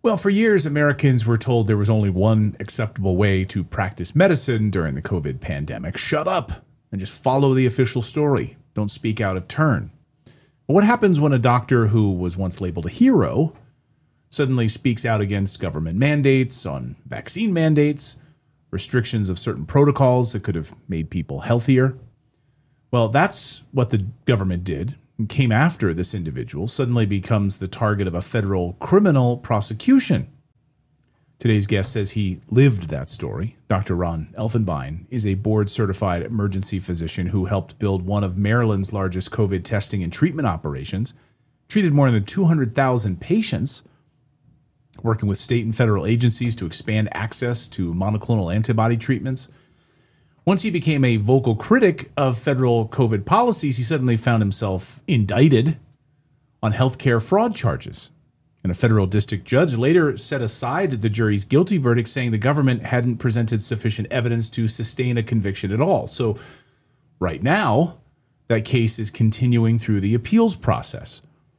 Well, for years, Americans were told there was only one acceptable way to practice medicine during the COVID pandemic: shut up and just follow the official story. Don't speak out of turn. But what happens when a doctor who was once labeled a hero suddenly speaks out against government mandates on vaccine mandates, restrictions of certain protocols that could have made people healthier? Well, that's what the government did and came after this individual, suddenly becomes the target of a federal criminal prosecution. Today's guest says he lived that story. Dr. Ron Elfenbein is a board-certified emergency physician who helped build one of Maryland's largest COVID testing and treatment operations, treated more than 200,000 patients, working with state and federal agencies to expand access to monoclonal antibody treatments. Once he became a vocal critic of federal COVID policies, he suddenly found himself indicted on healthcare fraud charges. And a federal district judge later set aside the jury's guilty verdict, saying the government hadn't presented sufficient evidence to sustain a conviction at all. So right now, that case is continuing through the appeals process.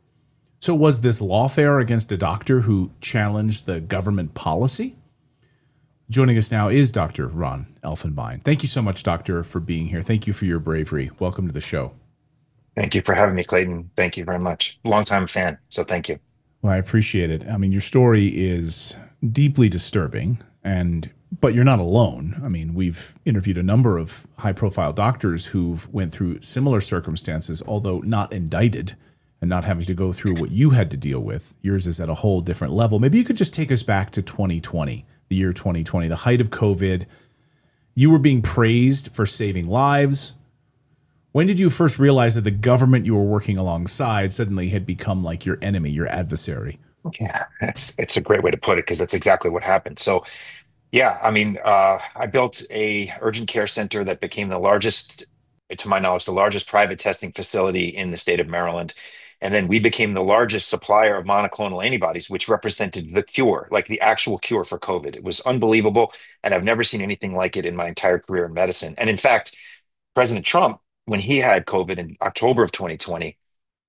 So was this lawfare against a doctor who challenged the government policy? Joining us now is Dr. Ron Elfenbein. Thank you so much, Doctor, for being here. Thank you for your bravery. Welcome to the show. Thank you for having me, Clayton. Thank you very much. Longtime fan, so thank you. Well, I appreciate it. I mean, your story is deeply disturbing, but you're not alone. I mean, we've interviewed a number of high-profile doctors who've went through similar circumstances, although not indicted and not having to go through what you had to deal with. Yours is at a whole different level. Maybe you could just take us back to 2020. The year 2020, the height of COVID. You were being praised for saving lives. When did you first realize that the government you were working alongside suddenly had become like your enemy, your adversary? Yeah, it's a great way to put it because that's exactly what happened. So, yeah, I mean, I built a urgent care center that became the largest, to my knowledge, the largest private testing facility in the state of Maryland. And then we became the largest supplier of monoclonal antibodies, which represented the cure, like the actual cure for COVID. It was unbelievable. And I've never seen anything like it in my entire career in medicine. And in fact, President Trump, when he had COVID in October of 2020,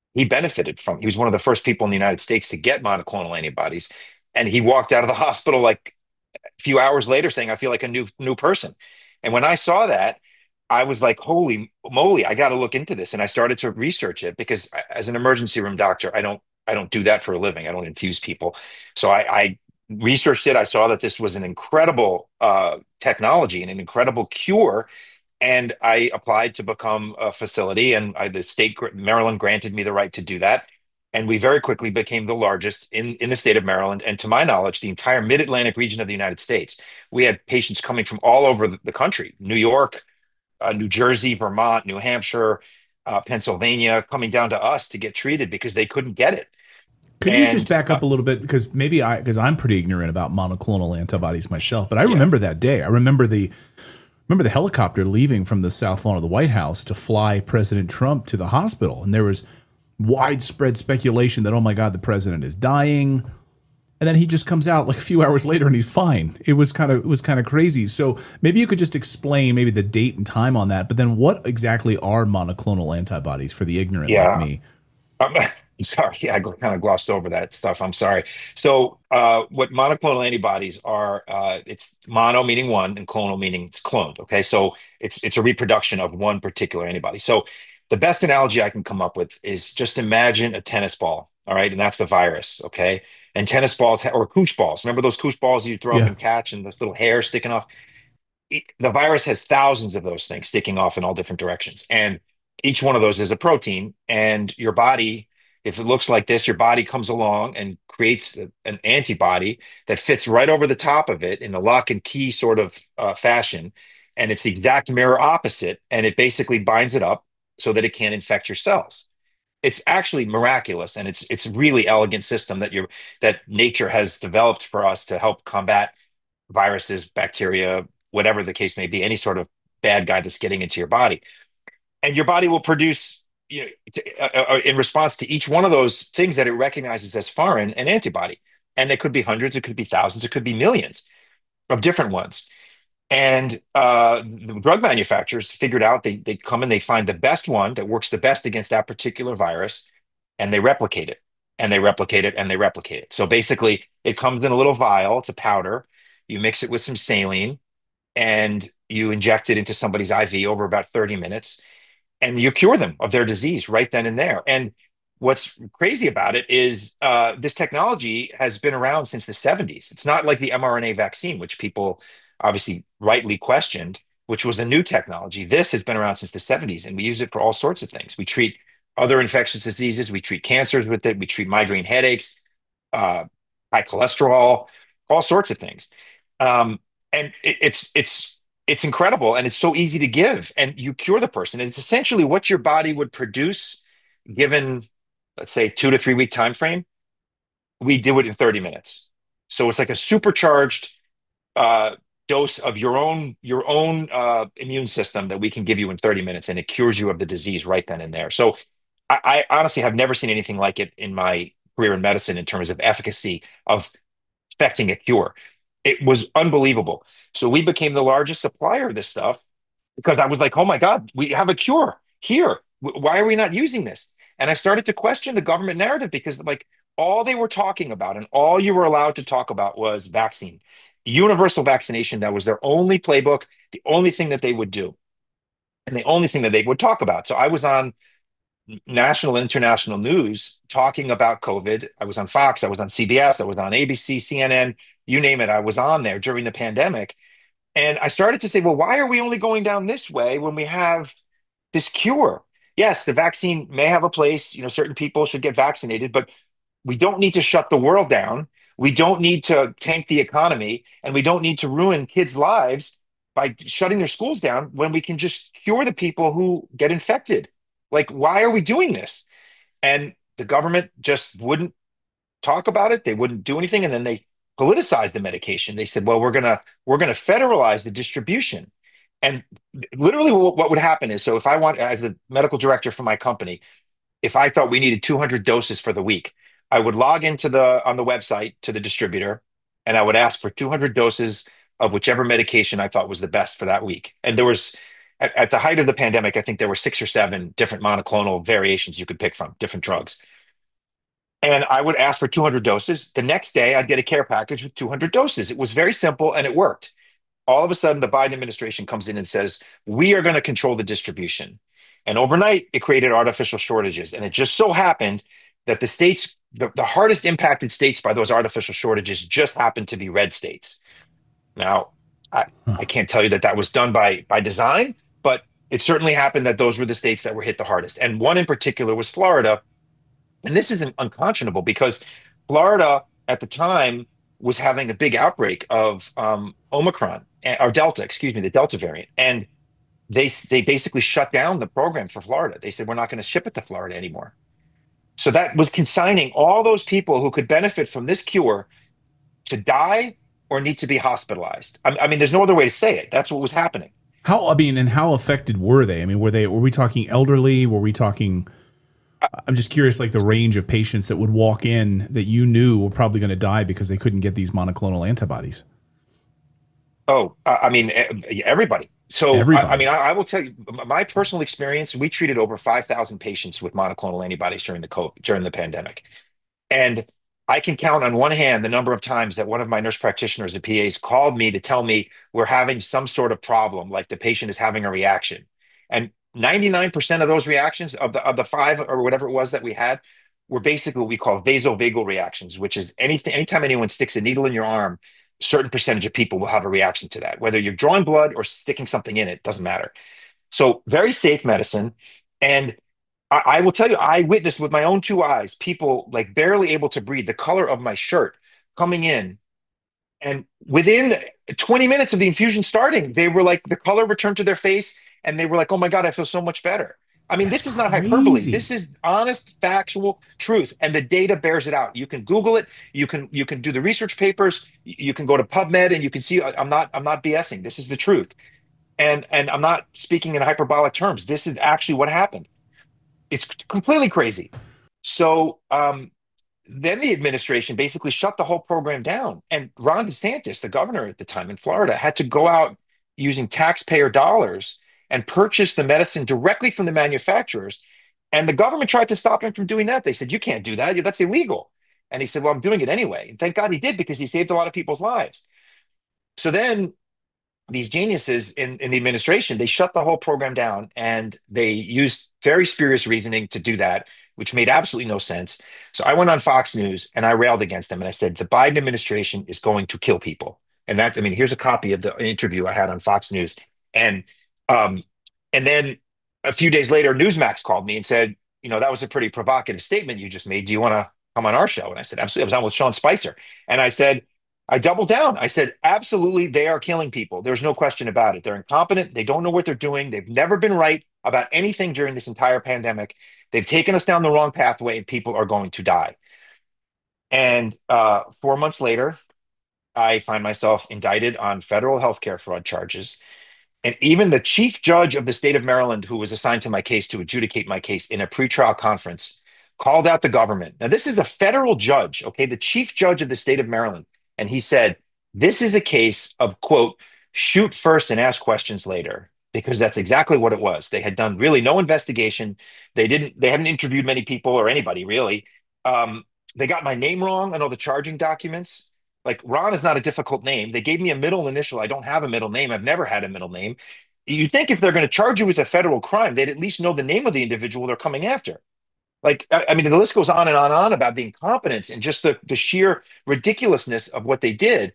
he was one of the first people in the United States to get monoclonal antibodies. And he walked out of the hospital like a few hours later saying, I feel like a new person. And when I saw that, I was like, holy moly, I got to look into this. And I started to research it because as an emergency room doctor, I don't do that for a living. I don't infuse people. So I researched it. I saw that this was an incredible technology and an incredible cure. And I applied to become a facility, and the state, Maryland, granted me the right to do that. And we very quickly became the largest in the state of Maryland. And to my knowledge, the entire mid-Atlantic region of the United States. We had patients coming from all over the country: New York, New Jersey, Vermont, New Hampshire, Pennsylvania, coming down to us to get treated because they couldn't get it. Could you just And back up a little bit? Because because I'm pretty ignorant about monoclonal antibodies myself, but I remember that day. I remember the helicopter leaving from the South Lawn of the White House to fly President Trump to the hospital. And there was widespread speculation that, oh my God, the president is dying. And then he just comes out like a few hours later and he's fine. It was kind of crazy. So maybe you could just explain maybe the date and time on that. But then what exactly are monoclonal antibodies for the ignorant like yeah, me? I'm sorry. Yeah, I kind of glossed over that stuff. I'm sorry. So, what monoclonal antibodies are? It's mono meaning one, and clonal meaning it's cloned. Okay, so it's a reproduction of one particular antibody. So, the best analogy I can come up with is just imagine a tennis ball. All right, and that's the virus. Okay, and tennis balls or koosh balls. Remember those koosh balls you throw up Yeah. and catch, and those little hairs sticking off? The virus has thousands of those things sticking off in all different directions. And each one of those is a protein. And your body, if it looks like this, your body comes along and creates an antibody that fits right over the top of it in a lock and key sort of fashion. And it's the exact mirror opposite. And it basically binds it up so that it can't infect your cells. It's actually miraculous, and it's a really elegant system that nature has developed for us to help combat viruses, bacteria, whatever the case may be, any sort of bad guy that's getting into your body. And your body will produce, in response to each one of those things that it recognizes as foreign, an antibody. And there could be hundreds, it could be thousands, it could be millions of different ones. And the drug manufacturers figured out they come and they find the best one that works the best against that particular virus, and they replicate it, and they replicate it, and they replicate it. So basically, It comes in a little vial. It's a powder. You mix it with some saline and you inject it into somebody's IV over about 30 minutes and you cure them of their disease right then and there. And what's crazy about it is this technology has been around since the 70s. It's not like the mRNA vaccine, which people obviously rightly questioned, which was a new technology. This has been around since the 70s, and we use it for all sorts of things. We treat other infectious diseases, we treat cancers with it, we treat migraine headaches, uh, high cholesterol, all sorts of things. Um, and it's incredible and it's so easy to give and you cure the person. And it's essentially what your body would produce given, let's say, 2 to 3 week time frame. We do it in 30 minutes. So it's like a supercharged uh, dose of your own immune system that we can give you in 30 minutes, and it cures you of the disease right then and there. So I honestly have never seen anything like it in my career in medicine in terms of efficacy of expecting a cure. It was unbelievable. So we became the largest supplier of this stuff because I was like, oh my God, we have a cure here. Why are we not using this? And I started to question the government narrative because, like, all they were talking about and all you were allowed to talk about was vaccine, universal vaccination. That was their only playbook, the only thing that they would do, and the only thing that they would talk about. So I was on national and international news talking about COVID. I was on Fox, I was on CBS, I was on ABC, CNN, you name it. I was on there during the pandemic. And I started to say, well, why are we only going down this way when we have this cure? Yes, the vaccine may have a place. Certain people should get vaccinated, but we don't need to shut the world down. We don't need to tank the economy, and we don't need to ruin kids' lives by shutting their schools down when we can just cure the people who get infected. Like, why are we doing this? And the government just wouldn't talk about it. They wouldn't do anything, and then they politicized the medication. They said, "Well, we're gonna federalize the distribution." And literally, what would happen is, so if I want, as the medical director for my company, if I thought we needed 200 doses for the week, I would log into the on the website to the distributor, and I would ask for 200 doses of whichever medication I thought was the best for that week. And there was at the height of the pandemic, I think there were 6 or 7 different monoclonal variations you could pick from, different drugs. And I would ask for 200 doses. The next day, I'd get a care package with 200 doses. It was very simple and it worked. All of a sudden, the Biden administration comes in and says, we are going to control the distribution. And overnight, it created artificial shortages. And it just so happened that the states, the hardest impacted states by those artificial shortages just happened to be red states. Now, I can't tell you that that was done by design, but it certainly happened that those were the states that were hit the hardest. And one in particular was Florida. And this isn't unconscionable because Florida at the time was having a big outbreak of Omicron or Delta, excuse me, the Delta variant. And they basically shut down the program for Florida. They said, we're not going to ship it to Florida anymore. So that was consigning all those people who could benefit from this cure to die or need to be hospitalized. I mean, there's no other way to say it. That's what was happening. And how affected were they? I mean, were we talking elderly? Were we talking, I'm just curious, like the range of patients that would walk in that you knew were probably going to die because they couldn't get these monoclonal antibodies. Oh, I mean, everybody. So, Everybody. I will tell you my personal experience. We treated over 5,000 patients with monoclonal antibodies during the pandemic. And I can count on one hand the number of times that one of my nurse practitioners, the PAs, called me to tell me we're having some sort of problem, like the patient is having a reaction. And 99% of those reactions of the five or whatever it was that we had were basically what we call vasovagal reactions, which is anytime anyone sticks a needle in your arm, a certain percentage of people will have a reaction to that. Whether you're drawing blood or sticking something in it, doesn't matter. So very safe medicine. And I will tell you, I witnessed with my own 2 eyes people like barely able to breathe, the color of my shirt coming in. And within 20 minutes of the infusion starting, they were like, the color returned to their face and they were like, oh my God, I feel so much better. I mean, That's this is not hyperbole. This crazy. is honest, factual truth. And the data bears it out. You can Google it. You can do the research papers. You can go to PubMed and you can see I'm not BSing. This is the truth. And I'm not speaking in hyperbolic terms. This is actually what happened. It's completely crazy. So then the administration basically shut the whole program down. And Ron DeSantis, the governor at the time in Florida, had to go out using taxpayer dollars and purchase the medicine directly from the manufacturers. And the government tried to stop him from doing that. They said, you can't do that. That's illegal. And he said, well, I'm doing it anyway. And thank God he did, because he saved a lot of people's lives. So then these geniuses in the administration, they shut the whole program down, and they used very spurious reasoning to do that, which made absolutely no sense. So I went on Fox News and I railed against them, and I said, the Biden administration is going to kill people. And that's, I mean, here's a copy of the interview I had on Fox News. And um, and then a few days later, Newsmax called me and said, that was a pretty provocative statement you just made. Do you want to come on our show? And I said, absolutely. I was on with Sean Spicer. And I said, I doubled down. I said, absolutely, they are killing people. There's no question about it. They're incompetent. They don't know what they're doing. They've never been right about anything during this entire pandemic. They've taken us down the wrong pathway, and people are going to die. And 4 months later, I find myself indicted on federal healthcare fraud charges. And even the chief judge of the state of Maryland, who was assigned to my case to adjudicate my case in a pretrial conference, called out the government. Now, this is a federal judge, okay, the chief judge of the state of Maryland. And he said, this is a case of, quote, shoot first and ask questions later, because that's exactly what it was. They had done really no investigation. They hadn't interviewed many people or anybody really. They got my name wrong on all the charging documents. Like, Ron is not a difficult name. They gave me a middle initial. I don't have a middle name. I've never had a middle name. You'd think if they're going to charge you with a federal crime, they'd at least know the name of the individual they're coming after. Like, I mean, the list goes on and on about the incompetence and just the sheer ridiculousness of what they did.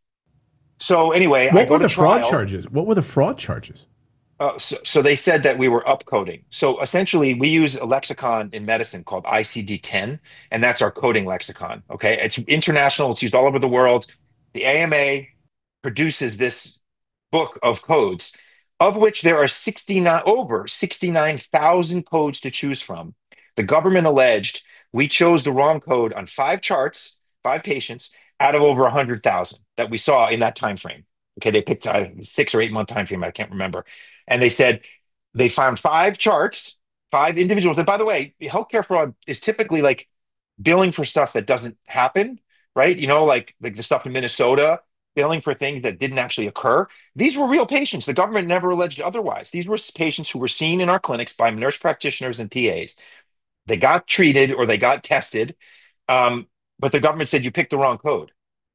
So anyway, what were the fraud charges? What were the fraud charges? So they said that we were upcoding. So essentially, we use a lexicon in medicine called ICD-10, and that's our coding lexicon. Okay, it's international. It's used all over the world. The AMA produces this book of codes, of which there are over 69,000 codes to choose from. The government alleged we chose the wrong code on 5 charts, 5 patients out of over 100,000 that we saw in that time frame. Okay, they picked a 6 or 8 month time frame. I can't remember. And they said they found 5 charts, 5 individuals. And by the way, healthcare fraud is typically like billing for stuff that doesn't happen, right? Like the stuff in Minnesota, billing for things that didn't actually occur. These were real patients. The government never alleged otherwise. These were patients who were seen in our clinics by nurse practitioners and PAs. They got treated or they got tested, but the government said you picked the wrong code.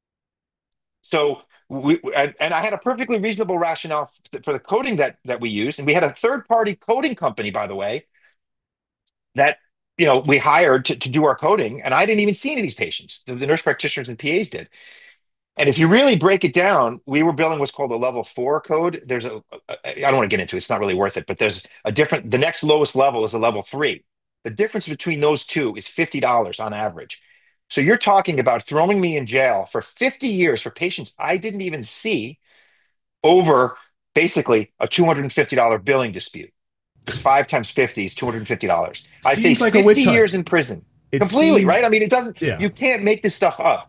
So and I had a perfectly reasonable rationale for the coding that we used, and we had a third-party coding company, by the way, that we hired to do our coding, and I didn't even see any of these patients. The nurse practitioners and PAs did. And if you really break it down, we were billing what's called a level 4 code. I don't want to get into it. It's not really worth it, but there's the next lowest level is a level 3. The difference between those two is $50 on average. So you're talking about throwing me in jail for 50 years for patients I didn't even see over basically a $250 billing dispute. It's 5 times 50 is $250. I face like 50 years in prison. Completely, right? I mean, it doesn't, you can't make this stuff up.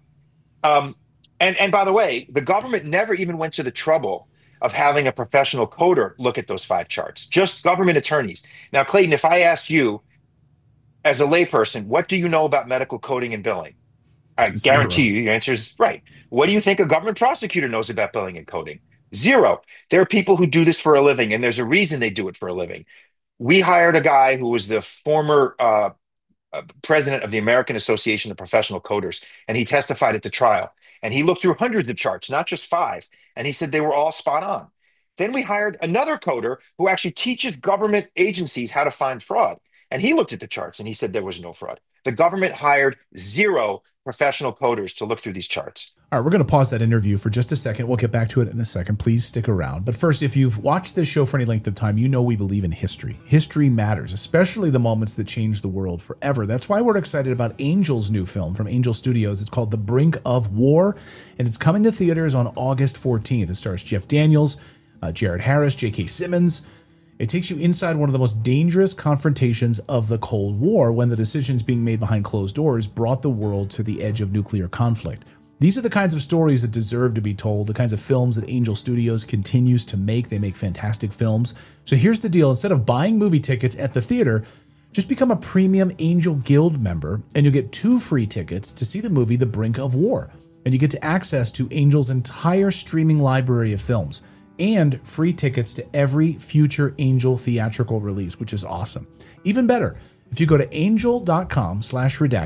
And by the way, the government never even went to the trouble of having a professional coder look at those 5 charts, just government attorneys. Now, Clayton, if I asked you, as a layperson, what do you know about medical coding and billing? I guarantee you the answer is right. What do you think a government prosecutor knows about billing and coding? 0. There are people who do this for a living, and there's a reason they do it for a living. We hired a guy who was the former president of the American Association of Professional Coders, and he testified at the trial. And he looked through hundreds of charts, not just 5, and he said they were all spot on. Then we hired another coder who actually teaches government agencies how to find fraud. And he looked at the charts and he said there was no fraud. The government hired 0 professional coders to look through these charts. All right, we're going to pause that interview for just a second. We'll get back to it in a second. Please stick around. But first, if you've watched this show for any length of time, you know we believe in history. History matters, especially the moments that change the world forever. That's why we're excited about Angel's new film from Angel Studios. It's called The Brink of War, and it's coming to theaters on August 14th. It stars Jeff Daniels, Jared Harris, J.K. Simmons. It takes you inside one of the most dangerous confrontations of the Cold War, when the decisions being made behind closed doors brought the world to the edge of nuclear conflict. These are the kinds of stories that deserve to be told, the kinds of films that Angel Studios continues to make. They make fantastic films. So here's the deal. Instead of buying movie tickets at the theater, just become a premium Angel Guild member, and you'll get 2 free tickets to see the movie The Brink of War. And you get to access to Angel's entire streaming library of films, and free tickets to every future Angel theatrical release, which is awesome. Even better, if you go to angel.com/redacted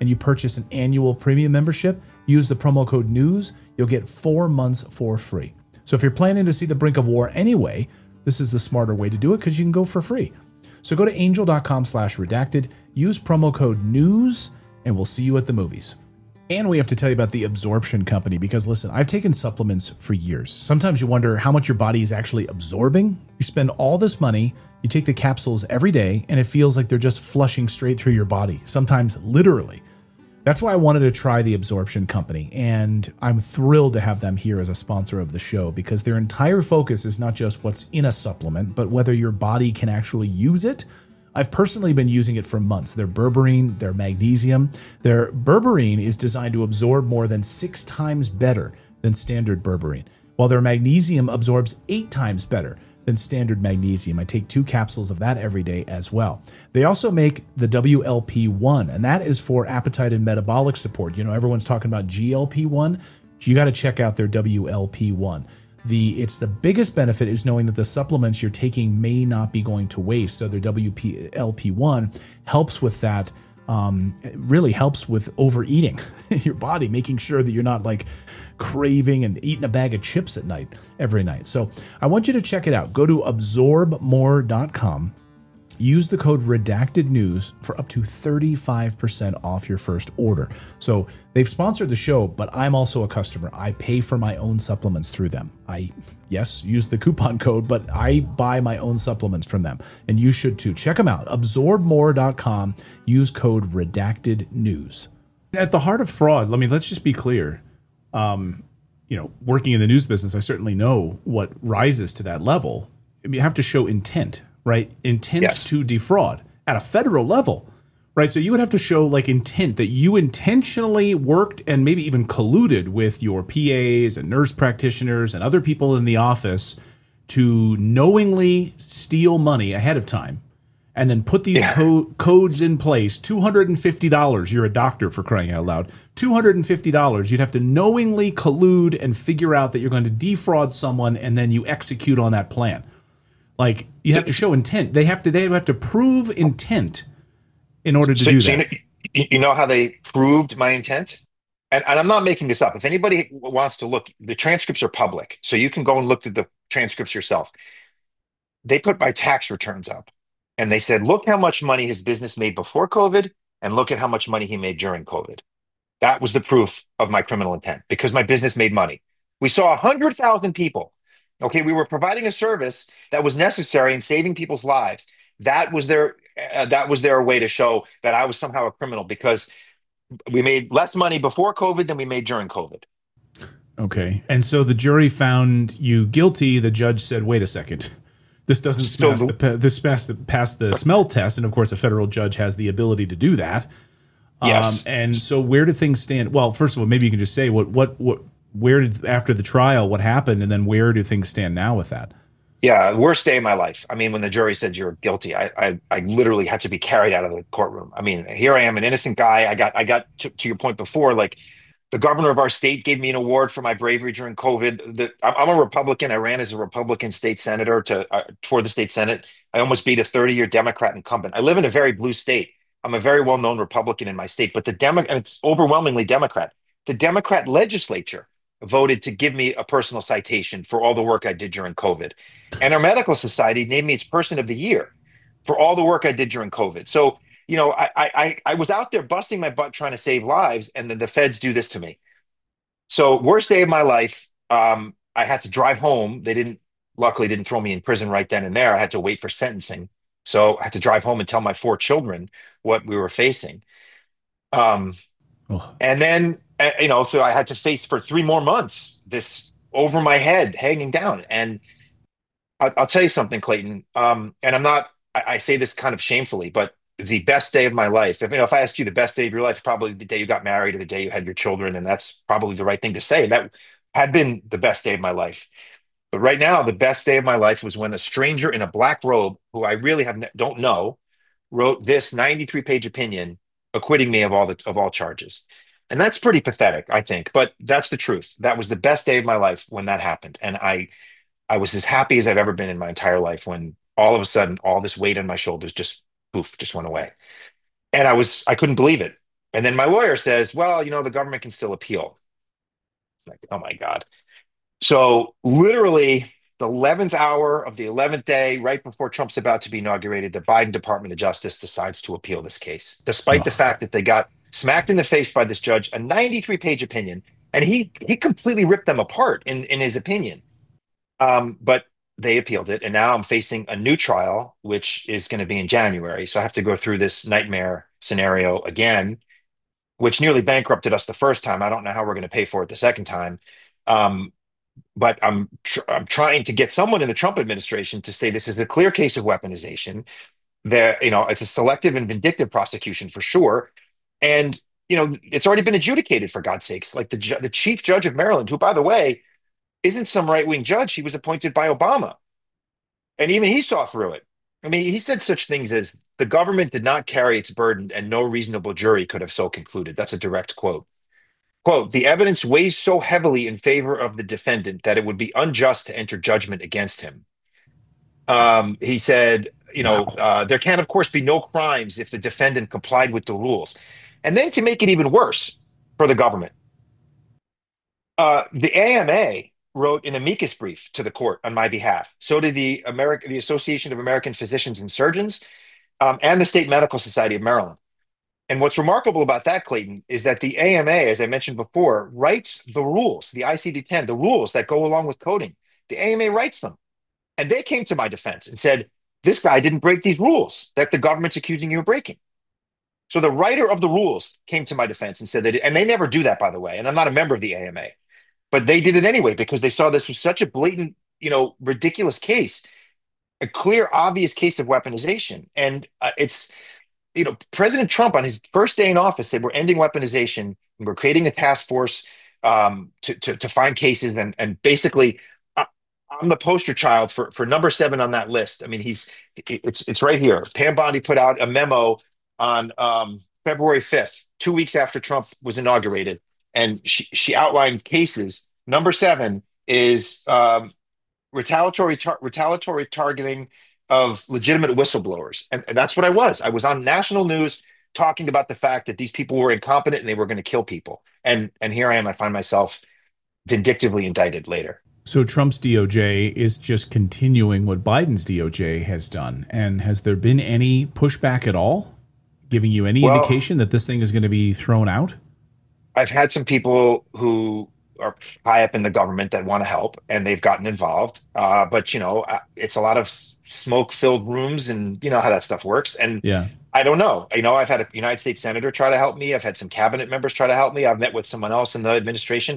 and you purchase an annual premium membership, use the promo code NEWS, you'll get 4 months for free. So if you're planning to see The Brink of War anyway, this is the smarter way to do it because you can go for free. So go to angel.com/redacted, use promo code NEWS, and we'll see you at the movies. And we have to tell you about the Absorption Company because, listen, I've taken supplements for years. Sometimes you wonder how much your body is actually absorbing. You spend all this money, you take the capsules every day, and it feels like they're just flushing straight through your body, sometimes literally. That's why I wanted to try the Absorption Company, and I'm thrilled to have them here as a sponsor of the show because their entire focus is not just what's in a supplement, but whether your body can actually use it. I've personally been using it for months. Their berberine, their magnesium. Their berberine is designed to absorb more than 6 times better than standard berberine, while their magnesium absorbs 8 times better than standard magnesium. I take 2 capsules of that every day as well. They also make the WLP-1, and that is for appetite and metabolic support. You know, everyone's talking about GLP-1. You got to check out their WLP-1. It's the biggest benefit is knowing that the supplements you're taking may not be going to waste. So their WLP-1 helps with that. It really helps with overeating your body, making sure that you're not like craving and eating a bag of chips at night every night. So I want you to check it out. Go to absorbmore.com. Use the code RedactedNews for up to 35% off your first order. So they've sponsored the show, but I'm also a customer. I pay for my own supplements through them. Yes, use the coupon code, but I buy my own supplements from them, and you should too. Check them out. Absorbmore.com. Use code RedactedNews. At the heart of fraud, let's just be clear. Working in the news business, I certainly know what rises to that level. You have to show intent. Right? Intent Yes. to defraud at a federal level, right? So you would have to show like intent that you intentionally worked and maybe even colluded with your PAs and nurse practitioners and other people in the office to knowingly steal money ahead of time and then put these codes in place. $250. You're a doctor, for crying out loud. $250. You'd have to knowingly collude and figure out that you're going to defraud someone, and then you execute on that plan. Like, you have to show intent. They have to prove intent in order to do that. You know how they proved my intent? And I'm not making this up. If anybody wants to look, the transcripts are public, so you can go and look at the transcripts yourself. They put my tax returns up, and they said, look how much money his business made before COVID, and look at how much money he made during COVID. That was the proof of my criminal intent, because my business made money. We saw 100,000 people. Okay, we were providing a service that was necessary in saving people's lives. That was their way to show that I was somehow a criminal, because we made less money before COVID than we made during COVID. Okay, and so the jury found you guilty. The judge said, "Wait a second, this doesn't pass the smell test." And of course, a federal judge has the ability to do that. Yes. And so, where do things stand? Well, first of all, maybe you can just say where did, after the trial, what happened, and then where do things stand now with that? Yeah, worst day of my life. I mean, when the jury said you're guilty, I literally had to be carried out of the courtroom. I mean, here I am, an innocent guy. I got to your point before, like the governor of our state gave me an award for my bravery during COVID. I'm a Republican. I ran as a Republican state senator for the state Senate. I almost beat a 30-year Democrat incumbent. I live in a very blue state. I'm a very well-known Republican in my state, but and it's overwhelmingly Democrat. The Democrat legislature voted to give me a personal citation for all the work I did during COVID. And our medical society named me its person of the year for all the work I did during COVID. So, I was out there busting my butt trying to save lives, and then the feds do this to me. So worst day of my life. I had to drive home. They luckily didn't throw me in prison right then and there. I had to wait for sentencing. So I had to drive home and tell my 4 children what we were facing. And then, so I had to face for 3 more months this over my head hanging down. And I'll tell you something, Clayton. And I say this kind of shamefully, but the best day of my life, if I asked you the best day of your life, probably the day you got married or the day you had your children, and that's probably the right thing to say. That had been the best day of my life. But right now, the best day of my life was when a stranger in a black robe, who I really don't know, wrote this 93-page opinion acquitting me of all charges. And that's pretty pathetic, I think, but that's the truth. That was the best day of my life when that happened. And I was as happy as I've ever been in my entire life when all of a sudden all this weight on my shoulders just went away. And I couldn't believe it. And then my lawyer says, well, the government can still appeal. Like, oh my God. So literally the 11th hour of the 11th day, right before Trump's about to be inaugurated, the Biden Department of Justice decides to appeal this case, despite the Oh, fact that they got smacked in the face by this judge, a 93-page opinion, and he completely ripped them apart in his opinion. But they appealed it, and now I'm facing a new trial, which is going to be in January. So I have to go through this nightmare scenario again, which nearly bankrupted us the first time. I don't know how we're going to pay for it the second time. Um, but I'm trying to get someone in the Trump administration to say this is a clear case of weaponization. That it's a selective and vindictive prosecution for sure, and it's already been adjudicated for God's sakes. Like the chief judge of Maryland, who by the way isn't some right wing judge, he was appointed by Obama, and even he saw through it. I mean, he said such things as the government did not carry its burden, and no reasonable jury could have so concluded. That's a direct quote. Quote, the evidence weighs so heavily in favor of the defendant that it would be unjust to enter judgment against him. He said, wow. there can, of course, be no crimes if the defendant complied with the rules. And then to make it even worse for the government, the AMA wrote an amicus brief to the court on my behalf. So did the Association of American Physicians and Surgeons, and the State Medical Society of Maryland. And what's remarkable about that, Clayton, is that the AMA, as I mentioned before, writes the rules, the ICD-10, the rules that go along with coding. The AMA writes them. And they came to my defense and said, this guy didn't break these rules that the government's accusing you of breaking. So the writer of the rules came to my defense and said and they never do that, by the way. And I'm not a member of the AMA, but they did it anyway because they saw this was such a blatant, ridiculous case, a clear, obvious case of weaponization. And President Trump on his first day in office said, we're ending weaponization and we're creating a task force to find cases. And basically, I'm the poster child for number 7 on that list. I mean, it's right here. Pam Bondi put out a memo on February 5th, 2 weeks after Trump was inaugurated. And she outlined cases. Number 7 is retaliatory targeting of legitimate whistleblowers. And that's what I was. I was on national news talking about the fact that these people were incompetent and they were going to kill people. And here I am. I find myself vindictively indicted later. So Trump's DOJ is just continuing what Biden's DOJ has done. And has there been any pushback at all, giving you any indication that this thing is going to be thrown out? I've had some people who are high up in the government that want to help, and they've gotten involved. But it's a lot of smoke-filled rooms, and you know how that stuff works. And Yeah. I don't know. I've had a United States senator try to help me. I've had some cabinet members try to help me. I've met with someone else in the administration.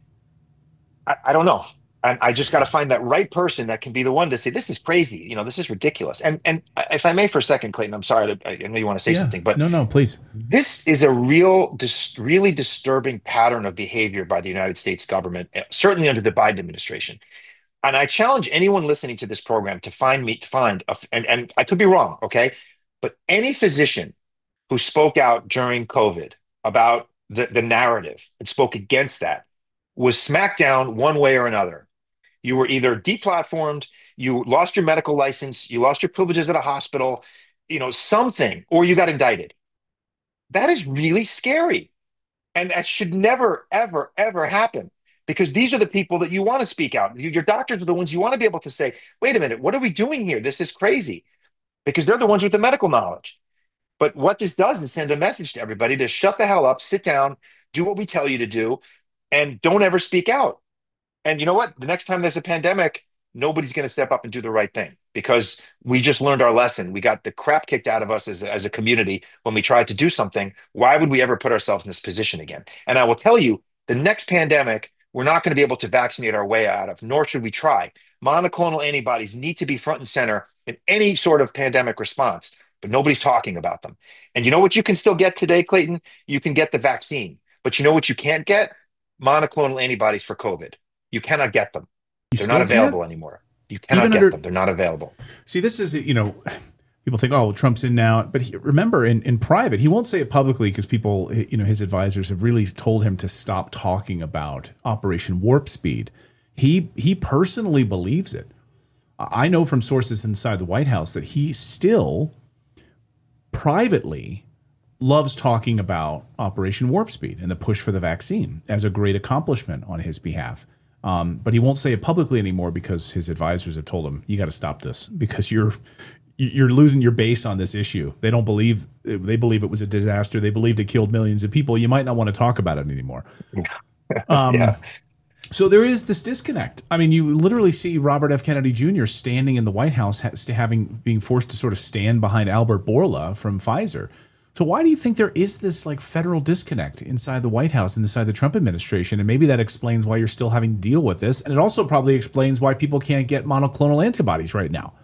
I don't know. And I just got to find that right person that can be the one to say, this is crazy. This is ridiculous. And if I may for a second, Clayton, I'm sorry. I know you want to say something, but No, please. this is a really disturbing pattern of behavior by the United States government, certainly under the Biden administration. And I challenge anyone listening to this program to and I could be wrong, okay? But any physician who spoke out during COVID about the narrative and spoke against that was smacked down one way or another. You were either deplatformed, you lost your medical license, you lost your privileges at a hospital, something, or you got indicted. That is really scary. And that should never, ever, ever happen because these are the people that you want to speak out. Your doctors are the ones you want to be able to say, wait a minute, what are we doing here? This is crazy because they're the ones with the medical knowledge. But what this does is send a message to everybody to shut the hell up, sit down, do what we tell you to do, and don't ever speak out. And you know what? The next time there's a pandemic, nobody's going to step up and do the right thing because we just learned our lesson. We got the crap kicked out of us as a community when we tried to do something. Why would we ever put ourselves in this position again? And I will tell you, the next pandemic, we're not going to be able to vaccinate our way out of, nor should we try. Monoclonal antibodies need to be front and center in any sort of pandemic response, but nobody's talking about them. And you know what you can still get today, Clayton? You can get the vaccine. But you know what you can't get? Monoclonal antibodies for COVID. You cannot get them. They're not available anymore. You cannot get them. They're not available. See, this is, people think, oh, well, Trump's in now. But remember, in private, he won't say it publicly because people, his advisors have really told him to stop talking about Operation Warp Speed. He personally believes it. I know from sources inside the White House that he still privately loves talking about Operation Warp Speed and the push for the vaccine as a great accomplishment on his behalf. But he won't say it publicly anymore because his advisors have told him, you got to stop this because you're losing your base on this issue. They believe it was a disaster. They believed it killed millions of people. You might not want to talk about it anymore. Yeah. So there is this disconnect. I mean, you literally see Robert F. Kennedy Jr. standing in the White House, being forced to sort of stand behind Albert Bourla from Pfizer. So why do you think there is this like federal disconnect inside the White House and inside the Trump administration? And maybe that explains why you're still having to deal with this. And it also probably explains why people can't get monoclonal antibodies right now.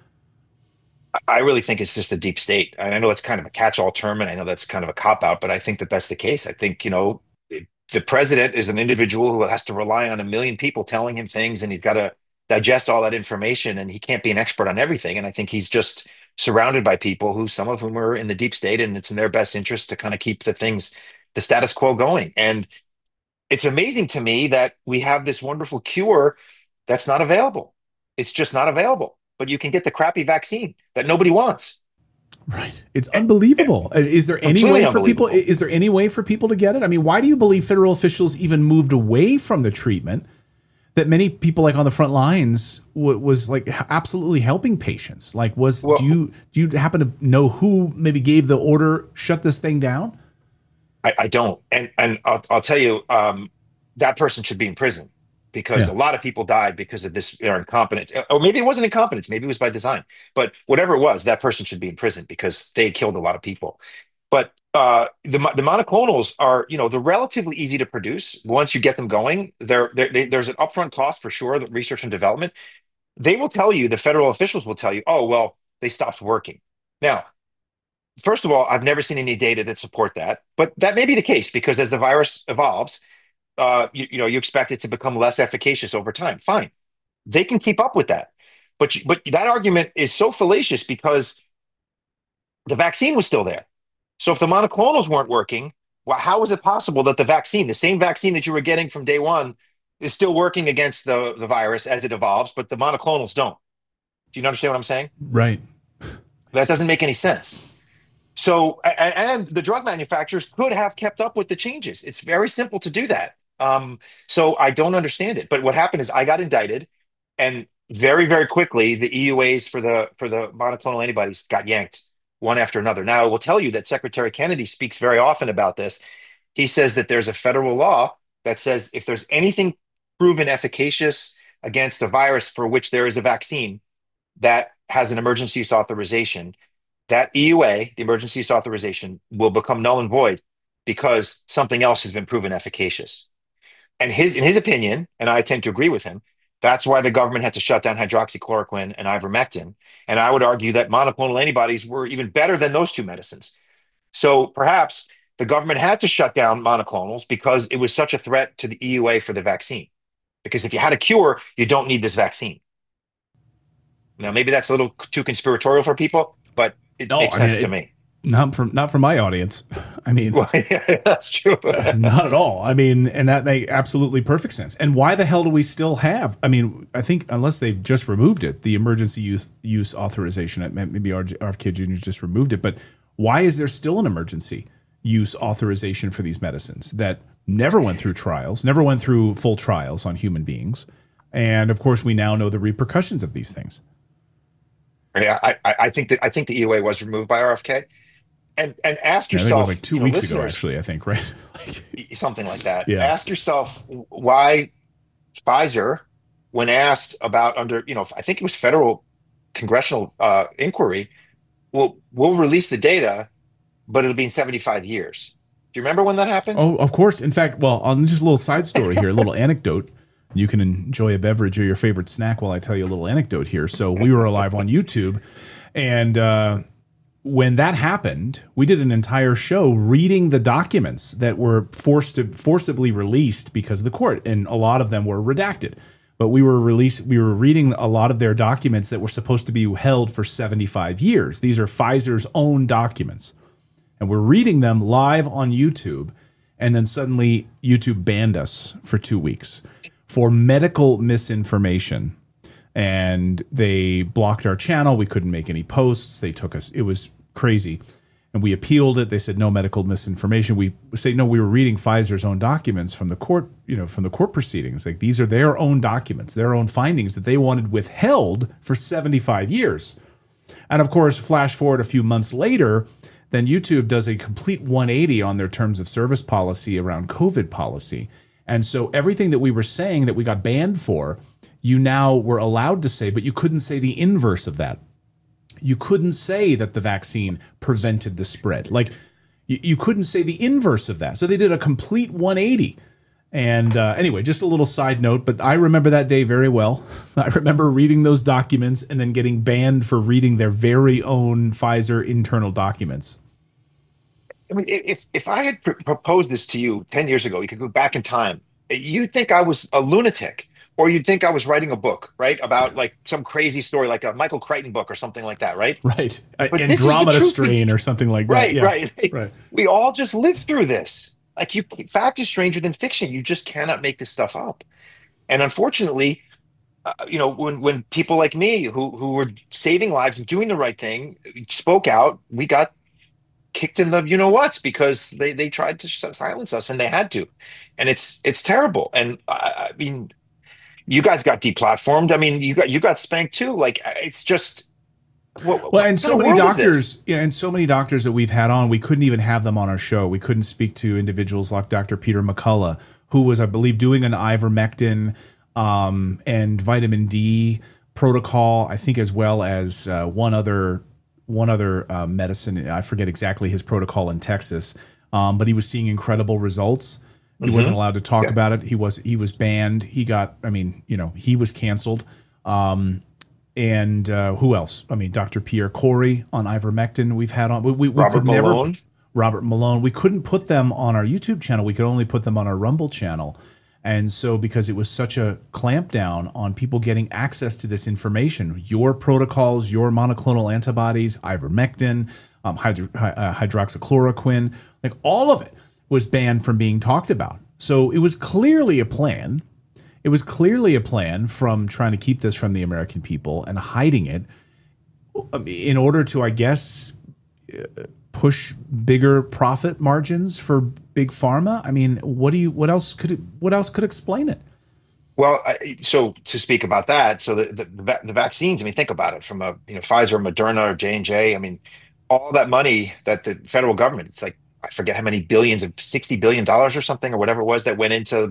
I really think it's just a deep state. I know it's kind of a catch-all term, and I know that's kind of a cop-out, but I think that that's the case. I think, the president is an individual who has to rely on a million people telling him things, and he's got to digest all that information, and he can't be an expert on everything. And I think he's just surrounded by people who, some of whom are in the deep state, and it's in their best interest to kind of keep the status quo going. And it's amazing to me that we have this wonderful cure that's not available. It's just not available. But you can get the crappy vaccine that nobody wants. Right. It's unbelievable. Is there any way for people? Is there any way for people to get it? I mean, why do you believe federal officials even moved away from the treatment that many people like on the front lines was like absolutely helping patients? Like, do you happen to know who maybe gave the order, shut this thing down? I don't. And I'll tell you, that person should be in prison. Because a lot of people died because of their incompetence. Or maybe it wasn't incompetence, maybe it was by design. But whatever it was, that person should be in prison because they killed a lot of people. But the monoclonals are, they're relatively easy to produce. Once you get them going, there's an upfront cost for sure, the research and development. They will tell you, the federal officials will tell you, oh, well, they stopped working. Now, first of all, I've never seen any data that support that. But that may be the case because as the virus evolves, you expect it to become less efficacious over time. Fine, they can keep up with that, but that argument is so fallacious because the vaccine was still there. So if the monoclonals weren't working, well, how is it possible that the same vaccine that you were getting from day one, is still working against the virus as it evolves, but the monoclonals don't? Do you understand what I'm saying? Right. That doesn't make any sense. So, and the drug manufacturers could have kept up with the changes. It's very simple to do that. So I don't understand it. But what happened is I got indicted, and very, very quickly the EUAs for the monoclonal antibodies got yanked one after another. Now I will tell you that Secretary Kennedy speaks very often about this. He says that there's a federal law that says if there's anything proven efficacious against a virus for which there is a vaccine that has an emergency use authorization, that EUA, the emergency use authorization, will become null and void because something else has been proven efficacious. And in his opinion, and I tend to agree with him, that's why the government had to shut down hydroxychloroquine and ivermectin. And I would argue that monoclonal antibodies were even better than those two medicines. So perhaps the government had to shut down monoclonals because it was such a threat to the EUA for the vaccine. Because if you had a cure, you don't need this vaccine. Now, maybe that's a little too conspiratorial for people, but it makes sense to me. Not from my audience. I mean, well, yeah, that's true. Not at all. I mean, and that makes absolutely perfect sense. And why the hell do we still have? I mean, I think unless they've just removed it, the emergency use authorization. Maybe RFK Jr. just removed it, but why is there still an emergency use authorization for these medicines that never went through trials, never went through full trials on human beings? And of course, we now know the repercussions of these things. Yeah, I think the EUA was removed by RFK. And ask yourself, I think it was like 2 weeks ago, actually, I think, right? Something like that. Yeah. Ask yourself why Pfizer, when asked about I think it was federal congressional inquiry, we'll release the data, but it'll be in 75 years. Do you remember when that happened? Oh, of course. In fact, well, on just a little side story here, a little anecdote. You can enjoy a beverage or your favorite snack while I tell you a little anecdote here. So we were live on YouTube, and when that happened, we did an entire show reading the documents that were forcibly released because of the court, and a lot of them were redacted. But we were reading a lot of their documents that were supposed to be held for 75 years. These are Pfizer's own documents, and we're reading them live on YouTube, and then suddenly YouTube banned us for 2 weeks for medical misinformation. And they blocked our channel. We couldn't make any posts. They took us. It was crazy. And we appealed it. They said no medical misinformation. We say no. We were reading Pfizer's own documents from the court, from the court proceedings. Like these are their own documents, their own findings that they wanted withheld for 75 years. And of course, flash forward a few months later, then YouTube does a complete 180 on their terms of service policy around COVID policy. And so everything that we were saying that we got banned for, you now were allowed to say, but you couldn't say the inverse of that. You couldn't say that the vaccine prevented the spread. Like you couldn't say the inverse of that. So they did a complete 180. And anyway, just a little side note, but I remember that day very well. I remember reading those documents and then getting banned for reading their very own Pfizer internal documents. I mean, if I had proposed this to you 10 years ago, you could go back in time, you'd think I was a lunatic. Or you'd think I was writing a book, right? About like some crazy story, like a Michael Crichton book or something like that, right? Right. Andromeda strain or something like that. Right, yeah. right. We all just lived through this. Like fact is stranger than fiction. You just cannot make this stuff up. And unfortunately, when people like me who were saving lives and doing the right thing spoke out, we got kicked in the whats because they tried to silence us and they had to, and it's terrible. And I mean. You guys got deplatformed. I mean, you got spanked too. Like it's just and so many doctors, and so many doctors that we've had on, we couldn't even have them on our show. We couldn't speak to individuals like Dr. Peter McCullough, who was, I believe, doing an ivermectin and vitamin D protocol, I think, as well as one other medicine. I forget exactly his protocol in Texas, but he was seeing incredible results. He wasn't allowed to talk about it. He was banned. He got, he was canceled. And who else? I mean, Dr. Pierre Corey on ivermectin we've had on. We Robert Malone. Robert Malone. We couldn't put them on our YouTube channel. We could only put them on our Rumble channel. And so because it was such a clampdown on people getting access to this information, your protocols, your monoclonal antibodies, ivermectin, hydroxychloroquine, like all of it was banned from being talked about. So it was clearly a plan. It was clearly a plan from trying to keep this from the American people and hiding it in order to, I guess, push bigger profit margins for big pharma. I mean, what else could explain it? Well, so to speak about that, so the vaccines. I mean, think about it from Pfizer, Moderna, or J&J. I mean, all that money that the federal government. It's like I forget how many billions of $60 billion or something or whatever it was that went into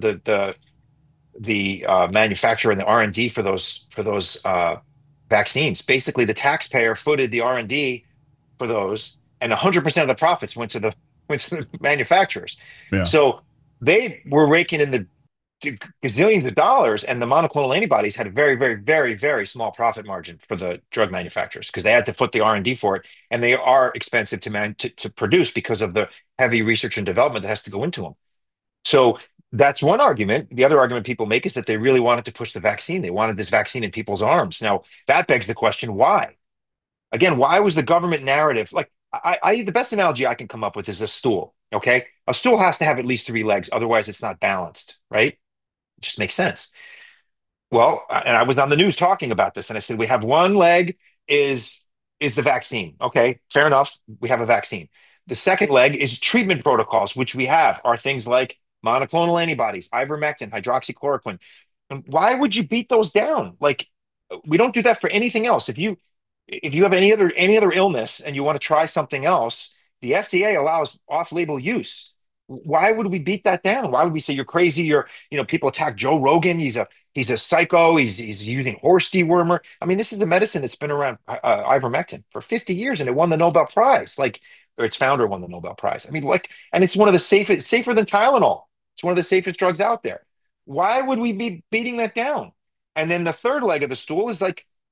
the manufacture and the R&D for those vaccines. Basically, the taxpayer footed the R&D for those, and 100% of the profits went to the manufacturers. Yeah. So they were raking in the gazillions of dollars, and the monoclonal antibodies had a very, very, very, very small profit margin for the drug manufacturers because they had to foot the R&D for it, and they are expensive to produce because of the heavy research and development that has to go into them. So that's one argument. The other argument people make is that they really wanted to push the vaccine. They wanted this vaccine in people's arms. Now, that begs the question, why? Again, why was the government narrative like the best analogy I can come up with is a stool, okay? A stool has to have at least 3 legs, otherwise it's not balanced, right? It just makes sense. Well, and I was on the news talking about this, and I said, we have one leg is the vaccine. Okay, fair enough. We have a vaccine. The second leg is treatment protocols, which we have are things like monoclonal antibodies, ivermectin, hydroxychloroquine. And why would you beat those down? Like, we don't do that for anything else. If you have any other illness and you want to try something else, the FDA allows off-label use. Why would we beat that down? Why would we say you're crazy? People attack Joe Rogan. He's a psycho. He's using horse dewormer. I mean, this is the medicine that's been around, ivermectin, for 50 years, and it won the Nobel Prize. Or its founder won the Nobel Prize. I mean, and it's one of the safer than Tylenol. It's one of the safest drugs out there. Why would we be beating that down? And then the third leg of the stool is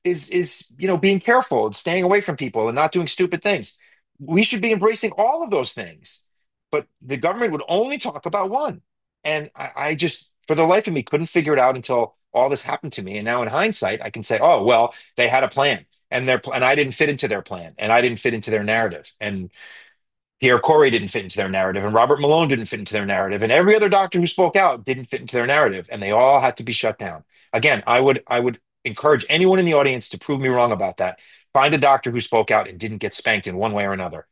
being careful and staying away from people and not doing stupid things. We should be embracing all of those things. But the government would only talk about one. And I just, for the life of me, couldn't figure it out until all this happened to me. And now in hindsight, I can say, oh, well, they had a plan and I didn't fit into their plan and I didn't fit into their narrative. And Pierre Corey didn't fit into their narrative and Robert Malone didn't fit into their narrative. And every other doctor who spoke out didn't fit into their narrative. And they all had to be shut down. Again, I would encourage anyone in the audience to prove me wrong about that. Find a doctor who spoke out and didn't get spanked in one way or another.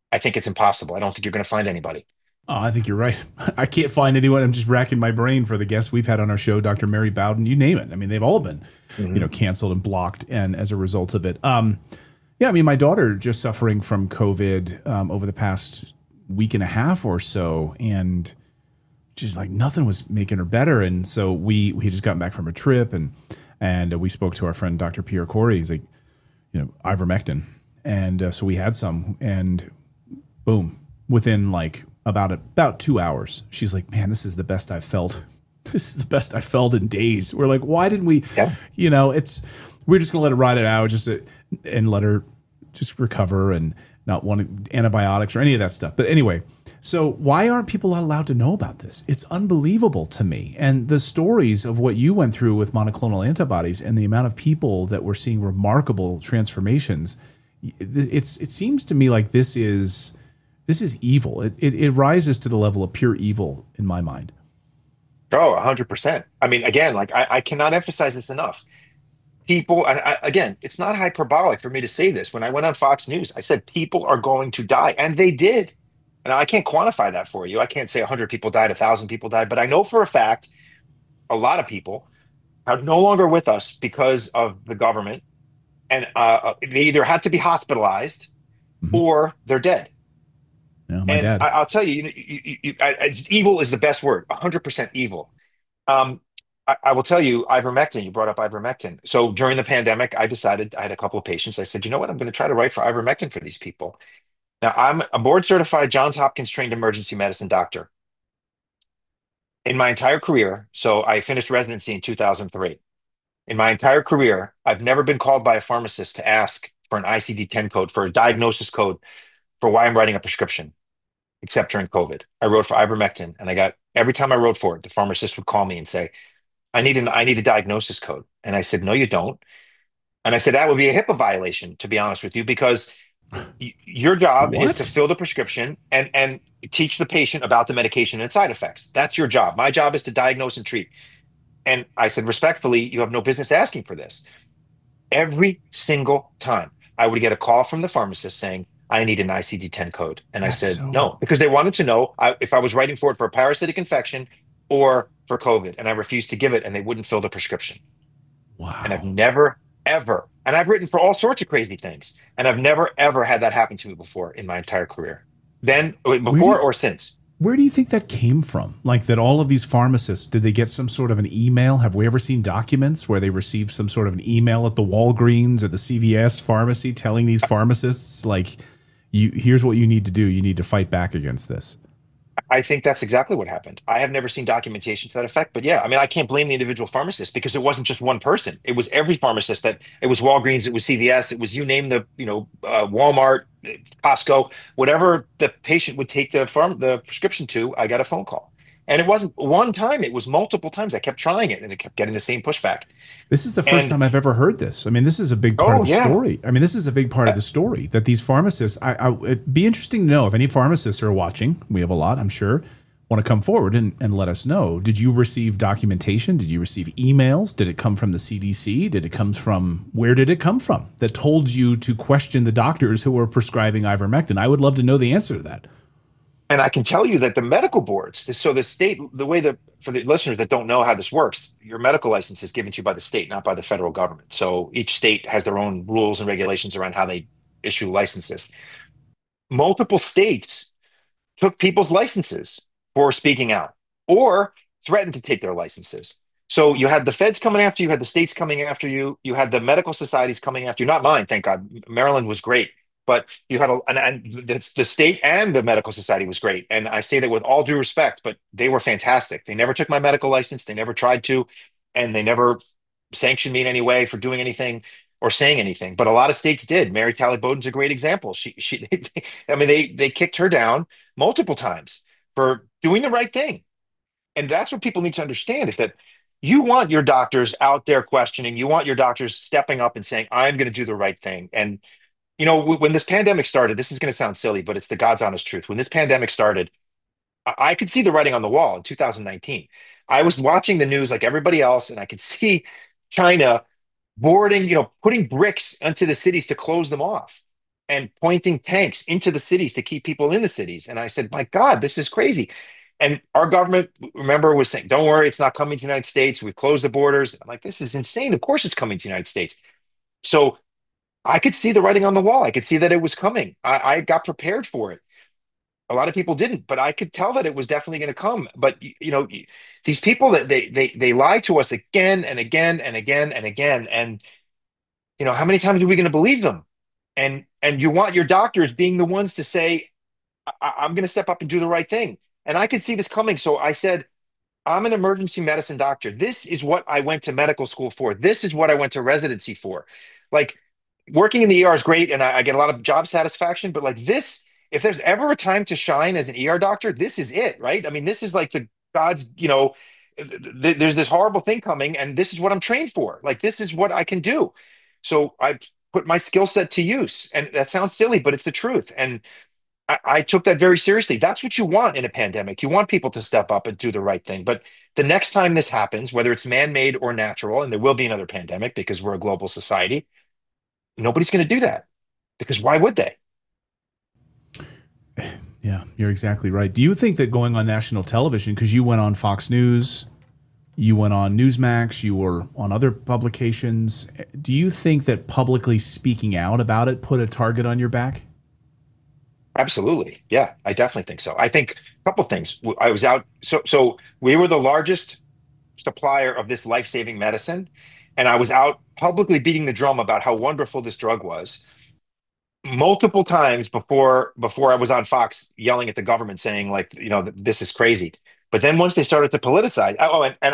I think it's impossible. I don't think you're going to find anybody. Oh, I think you're right. I can't find anyone. I'm just racking my brain for the guests we've had on our show, Dr. Mary Bowden, you name it. I mean, they've all been, Hmm. canceled and blocked, and as a result of it. Yeah, I mean, my daughter just suffering from COVID over the past week and a half or so, and she's like nothing was making her better. And so we had just gotten back from a trip, and we spoke to our friend Dr. Pierre Corey. He's like, ivermectin, and so we had some, and boom, within like about 2 hours, she's like, man, this is the best I've felt. This is the best I felt in days. We're like, why didn't we? Yeah. It's we're just gonna let her ride it out, and let her just recover and not want antibiotics or any of that stuff. But anyway, so why aren't people allowed to know about this? It's unbelievable to me. And the stories of what you went through with monoclonal antibodies and the amount of people that were seeing remarkable transformations, it seems to me like this is evil. It rises to the level of pure evil in my mind. Oh, 100%. I mean, again, like I cannot emphasize this enough. People, and again, it's not hyperbolic for me to say this. When I went on Fox News, I said people are going to die, and they did. And I can't quantify that for you. I can't say 100 people died, 1,000 people died, but I know for a fact a lot of people are no longer with us because of the government, and they either had to be hospitalized Mhm. or they're dead. Yeah, my And dad. I'll tell you, evil is the best word, 100% evil. Um, I will tell you, ivermectin, you brought up ivermectin. So during the pandemic, I decided I had a couple of patients. I said, you know what? I'm going to try to write for ivermectin for these people. Now, I'm a board certified Johns Hopkins trained emergency medicine doctor. In my entire career, so I finished residency in 2003. In my entire career, I've never been called by a pharmacist to ask for an ICD-10 code, for a diagnosis code for why I'm writing a prescription, except during COVID. I wrote for ivermectin, and I got every time I wrote for it, the pharmacist would call me and say, I need a diagnosis code. And I said, no, you don't. And I said, that would be a HIPAA violation, to be honest with you, because your job is to What? fill the prescription and teach the patient about the medication and side effects. That's your job. My job is to diagnose and treat. And I said, respectfully, you have no business asking for this. Every single time I would get a call from the pharmacist saying, I need an ICD-10 code. And I That's said, no, so because they wanted to know if I was writing for it for a parasitic infection or for COVID. And I refused to give it, and they wouldn't fill the prescription. And I've wow. never, ever, and I've written for all sorts of crazy things, and I've never, ever had that happen to me before in my entire career. Then, Where do before you, or since. where do you think that came from? Like that all of these pharmacists, did they get some sort of an email? Have we ever seen documents where they received some sort of an email at the Walgreens or the CVS pharmacy telling these pharmacists like here's what you need to do. You need to fight back against this. I think that's exactly what happened. I have never seen documentation to that effect, but yeah, I mean, I can't blame the individual pharmacist because it wasn't just one person. It was every pharmacist that it was Walgreens, it was CVS, it was you name Walmart, Costco, whatever the patient would take the prescription to. I got a phone call, and it wasn't one time; it was multiple times. I kept trying it, and it kept getting the same pushback. This is the first And time I've ever heard this. I mean, this is a big part of oh the yeah, story. I mean, this is a big part of Uh, the story that these pharmacists. It'd be interesting to know if any pharmacists are watching. We have a lot, I'm sure. Want to come forward and let us know. Did you receive documentation? Did you receive emails? Did it come from the CDC? Did it come from where did it come from that told you to question the doctors who were prescribing ivermectin? I would love to know the answer to that. and I can tell you that the medical boards, so the state, the way that for the listeners that don't know how this works, your medical license is given to you by the state, not by the federal government. So each state has their own rules and regulations around how they issue licenses. Multiple states took people's licenses for speaking out or threatened to take their licenses. So you had the feds coming after you, had the states coming after you, you had the medical societies coming after you. Not mine, thank God. Maryland was great, but you had and the state and the medical society was great. And I say that with all due respect, but they were fantastic. They never took my medical license, they never tried to, and they never sanctioned me in any way for doing anything or saying anything. But a lot of states did. Mary Talley Bowden's a great example. I mean, they kicked her down multiple times for doing the right thing. And that's what people need to understand is that you want your doctors out there questioning, you want your doctors stepping up and saying, I'm going to do the right thing. And, when this pandemic started, this is going to sound silly, but it's the God's honest truth. When this pandemic started, I could see the writing on the wall in 2019. I was watching the news like everybody else, and I could see China boarding, putting bricks into the cities to close them off. and pointing tanks into the cities to keep people in the cities. And I said, my God, this is crazy. And our government, remember, was saying, don't worry, it's not coming to the United States. We've closed the borders. I'm like, this is insane. Of course it's coming to the United States. So I could see the writing on the wall. I could see that it was coming. I got prepared for it. A lot of people didn't, but I could tell that it was definitely going to come. But these people that they lie to us again and again and again and again. And how many times are we going to believe them? And you want your doctors being the ones to say, I'm going to step up and do the right thing. And I could see this coming. So I said, I'm an emergency medicine doctor. This is what I went to medical school for. This is what I went to residency for. Like, working in the ER is great and I get a lot of job satisfaction, but like this, if there's ever a time to shine as an ER doctor, this is it, right? I mean, this is like the God's, there's this horrible thing coming and this is what I'm trained for. Like, this is what I can do. So I put my skill set to use. And that sounds silly, but it's the truth. And I took that very seriously. That's what you want in a pandemic. You want people to step up and do the right thing. But the next time this happens, whether it's man-made or natural, and there will be another pandemic because we're a global society, nobody's going to do that because why would they? Yeah, you're exactly right. Do you think that going on national television, because you went on Fox News, you went on Newsmax, you were on other publications, do you think that publicly speaking out about it put a target on your back? Absolutely. Yeah, I definitely think so. I think a couple things. I was out. So we were the largest supplier of this life-saving medicine, and I was out publicly beating the drum about how wonderful this drug was multiple times before I was on Fox yelling at the government saying like, this is crazy. But then once they started to politicize, and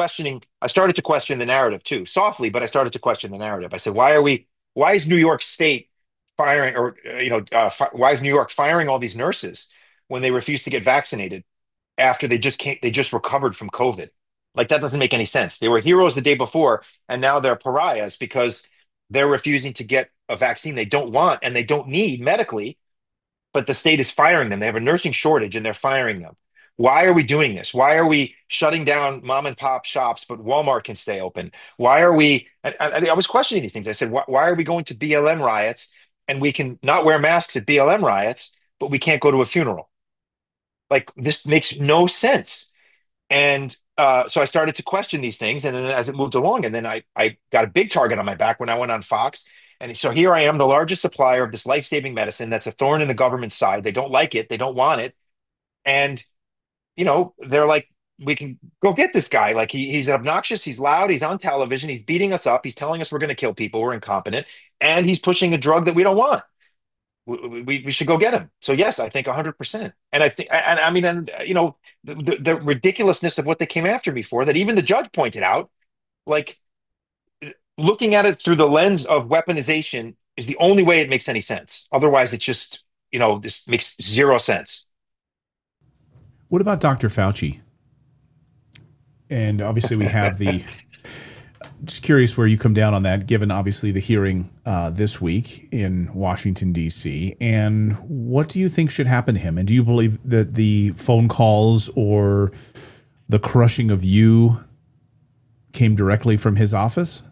I started to question the narrative too, softly, but I started to question the narrative. I said, why is New York State firing or, why is New York firing all these nurses when they refuse to get vaccinated after they just recovered from COVID? Like, that doesn't make any sense. They were heroes the day before, and now they're pariahs because they're refusing to get a vaccine they don't want and they don't need medically, but the state is firing them. They have a nursing shortage and they're firing them. Why are we doing this? Why are we shutting down mom and pop shops, but Walmart can stay open? Why are we? I was questioning these things. I said, why are we going to BLM riots and we can not wear masks at BLM riots, but we can't go to a funeral? Like, this makes no sense. And so I started to question these things. And then as it moved along, and then I got a big target on my back when I went on Fox. And so here I am, the largest supplier of this life-saving medicine that's a thorn in the government's side. They don't like it. They don't want it. And, they're like, we can go get this guy. Like, he's obnoxious. He's loud. He's on television. He's beating us up. He's telling us we're going to kill people. We're incompetent. And he's pushing a drug that we don't want. We should go get him. So yes, I think 100%. And I think, and I mean, and the ridiculousness of what they came after me for, that even the judge pointed out, like, looking at it through the lens of weaponization is the only way it makes any sense. Otherwise, it's just, this makes zero sense. What about Dr. Fauci? And obviously, we have the. Just curious where you come down on that, given obviously the hearing this week in Washington, D.C. And what do you think should happen to him? And do you believe that the phone calls or the crushing of you came directly from his office?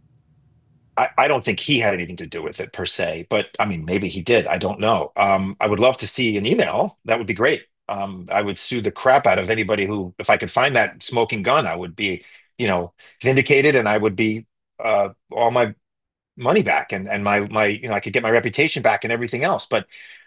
I don't think he had anything to do with it per se, but I mean, maybe he did. I don't know. I would love to see an email. That would be great. I would sue the crap out of anybody who, if I could find that smoking gun, I would be, vindicated, and I would be all my money back, and my I could get my reputation back and everything else. But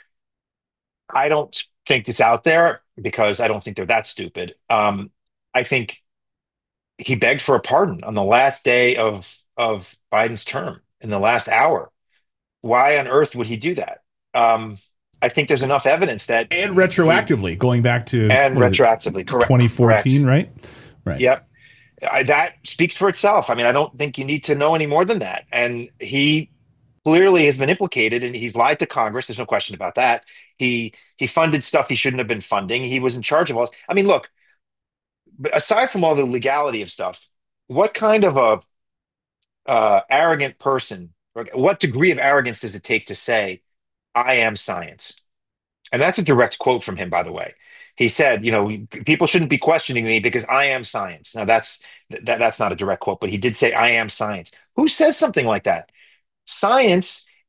I don't think it's out there because I don't think they're that stupid. I think he begged for a pardon on the last day of Biden's term in the last hour. Why on earth would he do that? I think there's enough evidence that And he retroactively, going back to and what is it, retroactively, correct. 2014, right? Right. Yep. That speaks for itself. I mean, I don't think you need to know any more than that. And he clearly has been implicated, and he's lied to Congress. There's no question about that. He funded stuff he shouldn't have been funding. He was in charge of all this. I mean, look, aside from all the legality of stuff, what kind of a arrogant person, what degree of arrogance does it take to say, I am science? And that's a direct quote from him, by the way. He said, people shouldn't be questioning me because I am science. Now that's not a direct quote, but he did say, I am science. Who says something like that? Science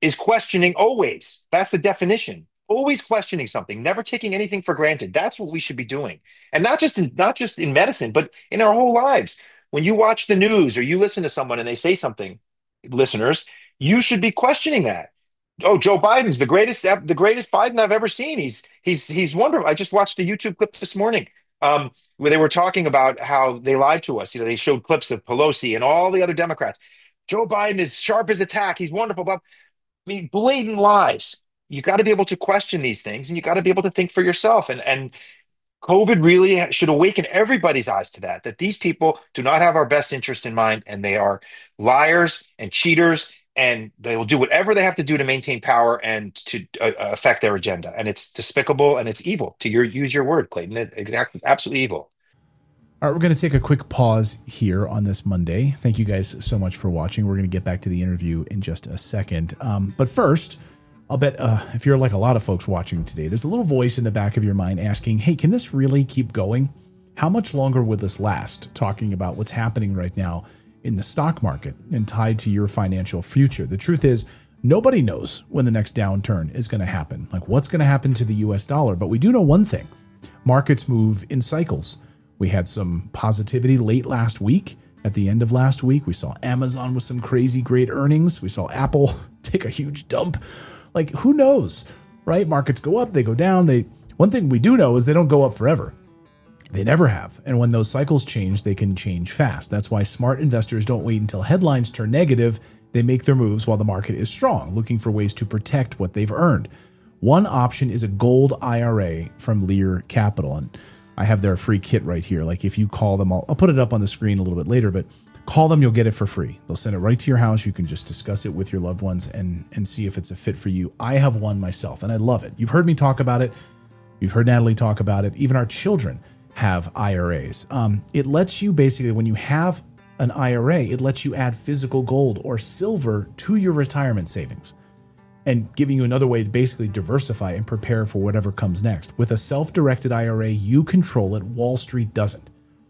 is questioning always. That's the definition. Always questioning something, never taking anything for granted. That's what we should be doing. And not just in medicine, but in our whole lives. When you watch the news or you listen to someone and they say something, listeners, you should be questioning that. Oh, Joe Biden's the greatest Biden I've ever seen. He's wonderful. I just watched a YouTube clip this morning, where they were talking about how they lied to us. They showed clips of Pelosi and all the other Democrats. Joe Biden is sharp as a tack. He's wonderful. But I mean, blatant lies. You got to be able to question these things, and you got to be able to think for yourself. And COVID really should awaken everybody's eyes to that these people do not have our best interest in mind, and they are liars and cheaters, and they will do whatever they have to do to maintain power and to affect their agenda. And it's despicable and it's evil. Use your word, Clayton. Exactly, absolutely evil. All right, we're going to take a quick pause here on this Monday. Thank you guys so much for watching. We're going to get back to the interview in just a second. But first, I'll bet if you're like a lot of folks watching today, there's a little voice in the back of your mind asking, hey, can this really keep going? How much longer will this last? Talking about what's happening right now in the stock market and tied to your financial future. The truth is, nobody knows when the next downturn is going to happen, like what's going to happen to the US dollar. But we do know one thing. Markets move in cycles. We had some positivity late last week. At the end of last week, we saw Amazon with some crazy great earnings. We saw Apple take a huge dump. Like, who knows, right? Markets go up, they go down. One thing we do know is they don't go up forever. They never have. And when those cycles change, they can change fast. That's why smart investors don't wait until headlines turn negative. They make their moves while the market is strong, looking for ways to protect what they've earned. One option is a gold IRA from Lear Capital. And I have their free kit right here. Like, if you call them, I'll put it up on the screen a little bit later, but call them, you'll get it for free. They'll send it right to your house. You can just discuss it with your loved ones and see if it's a fit for you. I have one myself, and I love it. You've heard me talk about it. You've heard Natalie talk about it. Even our children have IRAs. It lets you basically, when you have an IRA, it lets you add physical gold or silver to your retirement savings and giving you another way to basically diversify and prepare for whatever comes next. With a self-directed IRA, you control it. Wall Street doesn't.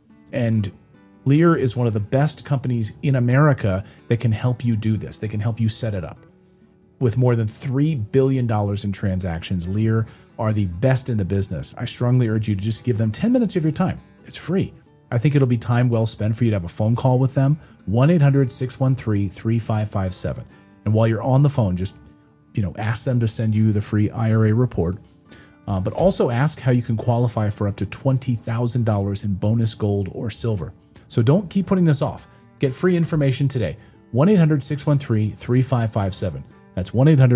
And Lear is one of the best companies in America that can help you do this. They can help you set it up. With more than $3 billion in transactions, Lear are the best in the business. I strongly urge you to just give them 10 minutes of your time. It's free. I think it'll be time well spent for you to have a phone call with them. 1-800-613-3557. And while you're on the phone, just ask them to send you the free IRA report. But also ask how you can qualify for up to $20,000 in bonus gold or silver. So don't keep putting this off. Get free information today. 1-800-613-3557. That's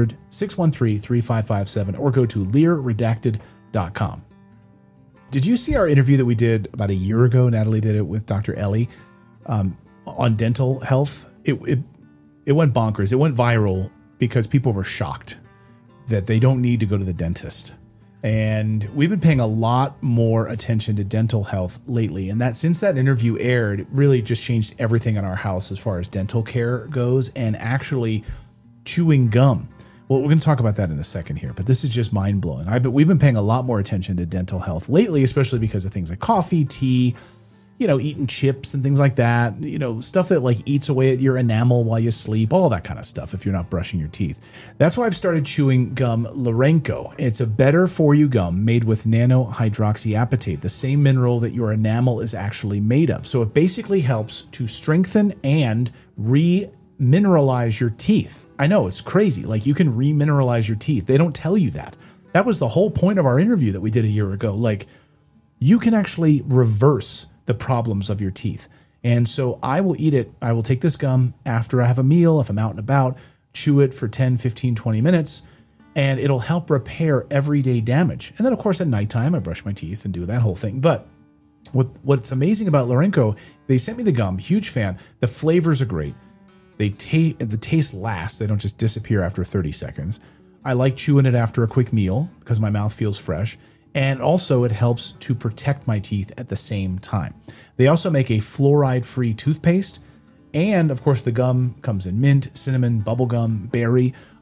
1-800-613-3557, or go to learredacted.com. Did you see our interview that we did about a year ago? Natalie did it with Dr. Ellie on dental health. It went bonkers. It went viral because people were shocked that they don't need to go to the dentist. And we've been paying a lot more attention to dental health lately. And that since that interview aired, it really just changed everything in our house as far as dental care goes, and actually chewing gum. Well, we're going to talk about that in a second here, but this is just mind-blowing. We've been paying a lot more attention to dental health lately, especially because of things like coffee, tea, eating chips and things like that, stuff that like eats away at your enamel while you sleep, all that kind of stuff if you're not brushing your teeth. That's why I've started chewing gum Lorenco. It's a better for you gum made with nanohydroxyapatite, the same mineral that your enamel is actually made of. So it basically helps to strengthen and remineralize your teeth. I know, it's crazy. Like, you can remineralize your teeth. They don't tell you that. That was the whole point of our interview that we did a year ago. Like, you can actually reverse the problems of your teeth. And so I will eat it. I will take this gum after I have a meal, if I'm out and about, chew it for 10, 15, 20 minutes, and it'll help repair everyday damage. And then, of course, at nighttime, I brush my teeth and do that whole thing. But what's amazing about Lorenco, they sent me the gum, huge fan. The flavors are great. The taste lasts. They don't just disappear after 30 seconds. I like chewing it after a quick meal because my mouth feels fresh. And also it helps to protect my teeth at the same time. They also make a fluoride-free toothpaste. And of course, the gum comes in mint, cinnamon, bubblegum, berry.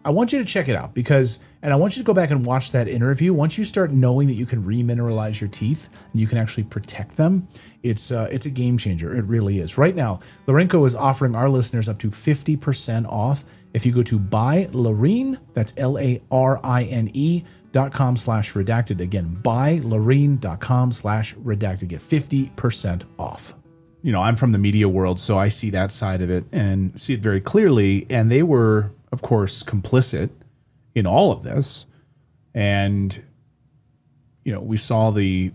I want you to check it out because, and I want you to go back and watch that interview. Once you start knowing that you can remineralize your teeth and you can actually protect them, it's a game changer. It really is. Right now, Larenco is offering our listeners up to 50% off if you go to buylarine, that's LARINE.com/redacted. Again, buylarine.com/redacted. Get 50% off. You know, I'm from the media world, so I see that side of it and see it very clearly. And they were, of course, complicit in all of this. And, you know, we saw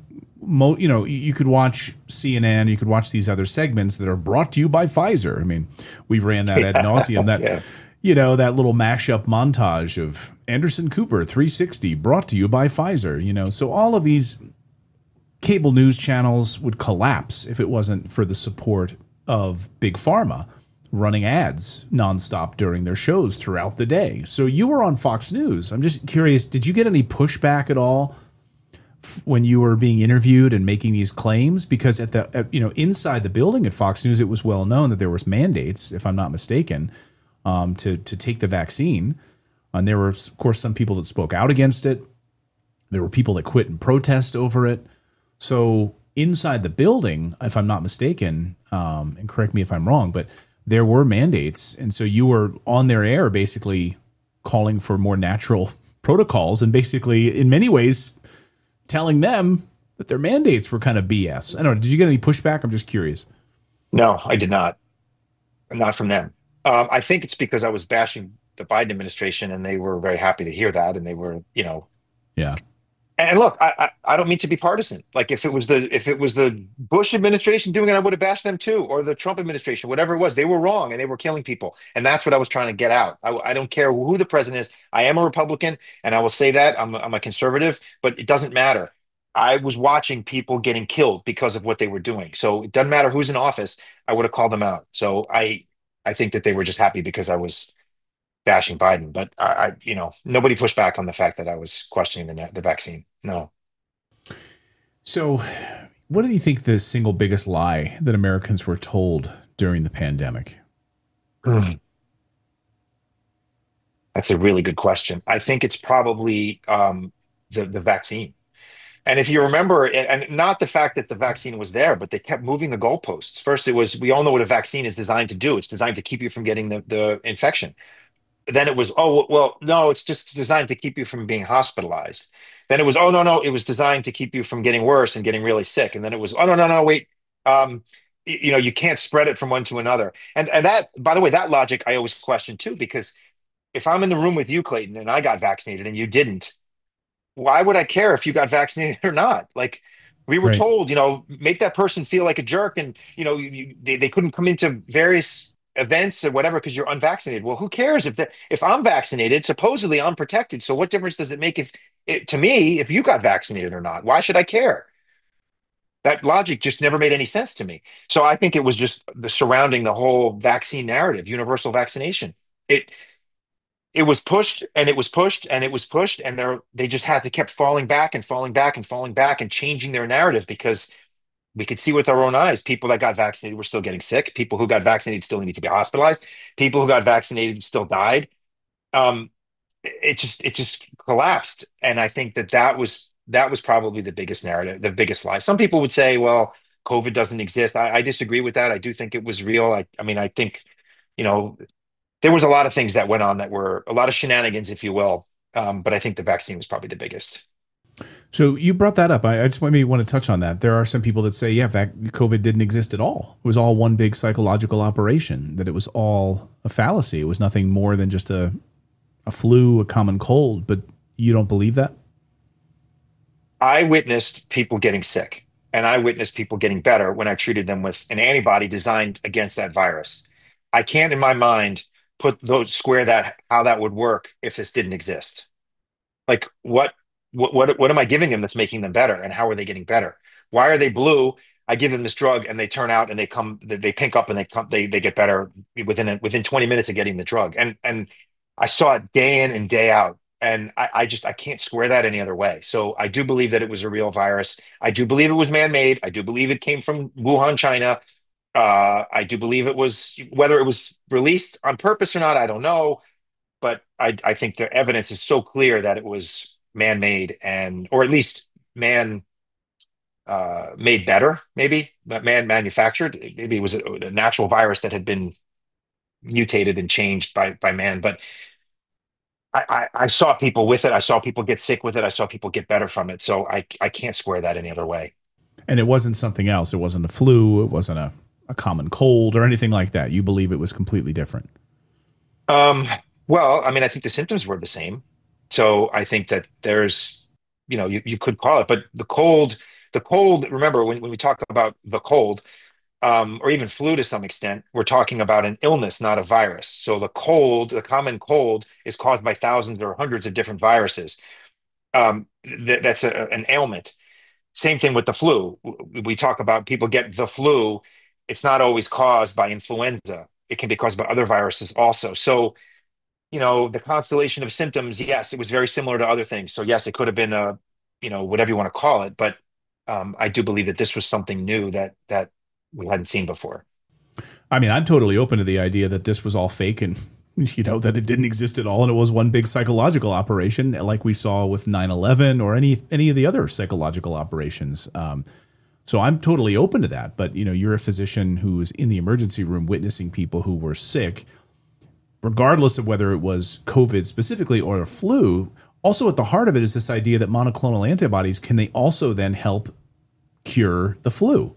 you could watch CNN, you could watch these other segments that are brought to you by Pfizer. I mean, we ran that ad nauseum, that, yeah. You know, that little mashup montage of Anderson Cooper 360 brought to you by Pfizer, you know. So all of these cable news channels would collapse if it wasn't for the support of Big Pharma running ads nonstop during their shows throughout the day. So you were on Fox News. I'm just curious, did you get any pushback at all when you were being interviewed and making these claims? Because inside the building at Fox News, it was well known that there was mandates, if I'm not mistaken, to take the vaccine. And there were, of course, some people that spoke out against it. There were people that quit in protest over it. So inside the building, if I'm not mistaken, and correct me if I'm wrong, but there were mandates. And so you were on their air basically calling for more natural protocols and basically, in many ways, telling them that their mandates were kind of BS. I don't know. Did you get any pushback? I'm just curious. No, I did not. Not from them. I think it's because I was bashing the Biden administration, and they were very happy to hear that. And they were, yeah. And look, I don't mean to be partisan. Like if it was the Bush administration doing it, I would have bashed them too, or the Trump administration, whatever it was. They were wrong, and they were killing people, and that's what I was trying to get out. I don't care who the president is. I am a Republican, and I will say that I'm a conservative, but it doesn't matter. I was watching people getting killed because of what they were doing. So it doesn't matter who's in office. I would have called them out. So I think that they were just happy because I was bashing Biden, but nobody pushed back on the fact that I was questioning the vaccine. No. So, what do you think the single biggest lie that Americans were told during the pandemic? That's a really good question. I think it's probably the vaccine. And if you remember, and not the fact that the vaccine was there, but they kept moving the goalposts. First, it was, we all know what a vaccine is designed to do. It's designed to keep you from getting the infection. Then it was, oh, well, no, it's just designed to keep you from being hospitalized. Then it was, oh, no, it was designed to keep you from getting worse and getting really sick. And then it was, oh, no, wait, you can't spread it from one to another. And that, by the way, that logic I always question too, because if I'm in the room with you, Clayton, and I got vaccinated and you didn't, why would I care if you got vaccinated or not? Like we were Right. told, make that person feel like a jerk, and they couldn't come into various events or whatever because you're unvaccinated. Well, who cares if I'm vaccinated? Supposedly I'm protected. So what difference does it make to me if you got vaccinated or not? Why should I care? That logic just never made any sense to me. So I think it was just the surrounding the whole vaccine narrative, universal vaccination. It was pushed and it was pushed and it was pushed, and they just had to kept falling back and falling back and falling back and changing their narrative because we could see with our own eyes people that got vaccinated were still getting sick. People who got vaccinated still need to be hospitalized. People who got vaccinated still died. Um, it just collapsed, and I think that was probably the biggest narrative, the biggest lie. Some people would say, well, COVID doesn't exist. I disagree with that. I do think it was real. I mean, I think you know there was a lot of things that went on that were a lot of shenanigans, if you will. But I think the vaccine was probably the biggest. So you brought that up. I just maybe want to touch on that. There are some people that say, yeah, COVID didn't exist at all. It was all one big psychological operation, that it was all a fallacy. It was nothing more than just a flu, a common cold. But you don't believe that? I witnessed people getting sick, and I witnessed people getting better when I treated them with an antibody designed against that virus. I can't, in my mind, square that how that would work if this didn't exist. Like what am I giving them that's making them better, and how are they getting better? Why are they blue? I give them this drug and they turn out and they pink up and they get better within 20 minutes of getting the drug. And I saw it day in and day out. And I can't square that any other way. So I do believe that it was a real virus. I do believe it was man-made. I do believe it came from Wuhan, China. I do believe whether it was released on purpose or not, I don't know. but I think the evidence is so clear that it was man-made and, or at least man made better, maybe, but man manufactured. Maybe it was a natural virus that had been mutated and changed by man. But I saw people with it. I saw people get sick with it. I saw people get better from it. So I can't square that any other way. And it wasn't something else. It wasn't a flu. It wasn't a common cold or anything like that. You believe it was completely different. Um, well, I mean, I think the symptoms were the same. So I think that there's, you could call it, but the cold, remember when we talk about the cold, or even flu to some extent, we're talking about an illness, not a virus. So the cold, the common cold, is caused by thousands or hundreds of different viruses. That's an ailment. Same thing with the flu. We talk about people get the flu. It's not always caused by influenza. It can be caused by other viruses also. So, the constellation of symptoms, yes, it was very similar to other things. So yes, it could have been whatever you want to call it, but I do believe that this was something new that we hadn't seen before. I mean, I'm totally open to the idea that this was all fake and, that it didn't exist at all and it was one big psychological operation like we saw with 9/11 or any of the other psychological operations. So I'm totally open to that. But, you're a physician who is in the emergency room witnessing people who were sick, regardless of whether it was COVID specifically or a flu. Also at the heart of it is this idea that monoclonal antibodies, can they also then help cure the flu?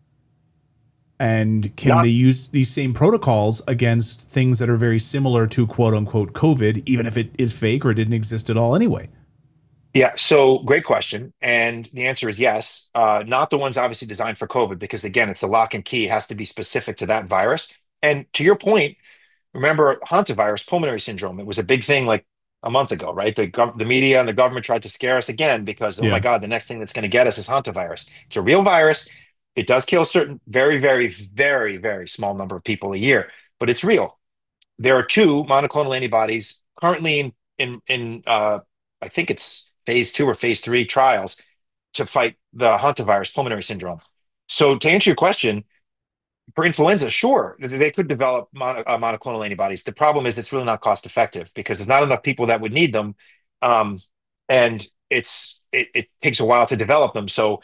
And can they use these same protocols against things that are very similar to quote unquote COVID, even if it is fake or didn't exist at all anyway? Yeah, so great question. And the answer is yes. Not the ones obviously designed for COVID, because again, it's the lock and key. It has to be specific to that virus. And to your point, remember hantavirus pulmonary syndrome? It was a big thing like a month ago, right? The media and the government tried to scare us again because, oh my Yeah. God, the next thing that's going to get us is hantavirus. It's a real virus. It does kill certain very, very, very, very small number of people a year, but it's real. There are two monoclonal antibodies currently in I think it's phase 2 or phase 3 trials to fight the hantavirus pulmonary syndrome. So to answer your question, for influenza, sure, they could develop monoclonal antibodies. The problem is it's really not cost effective because there's not enough people that would need them, um, and it takes a while to develop them. So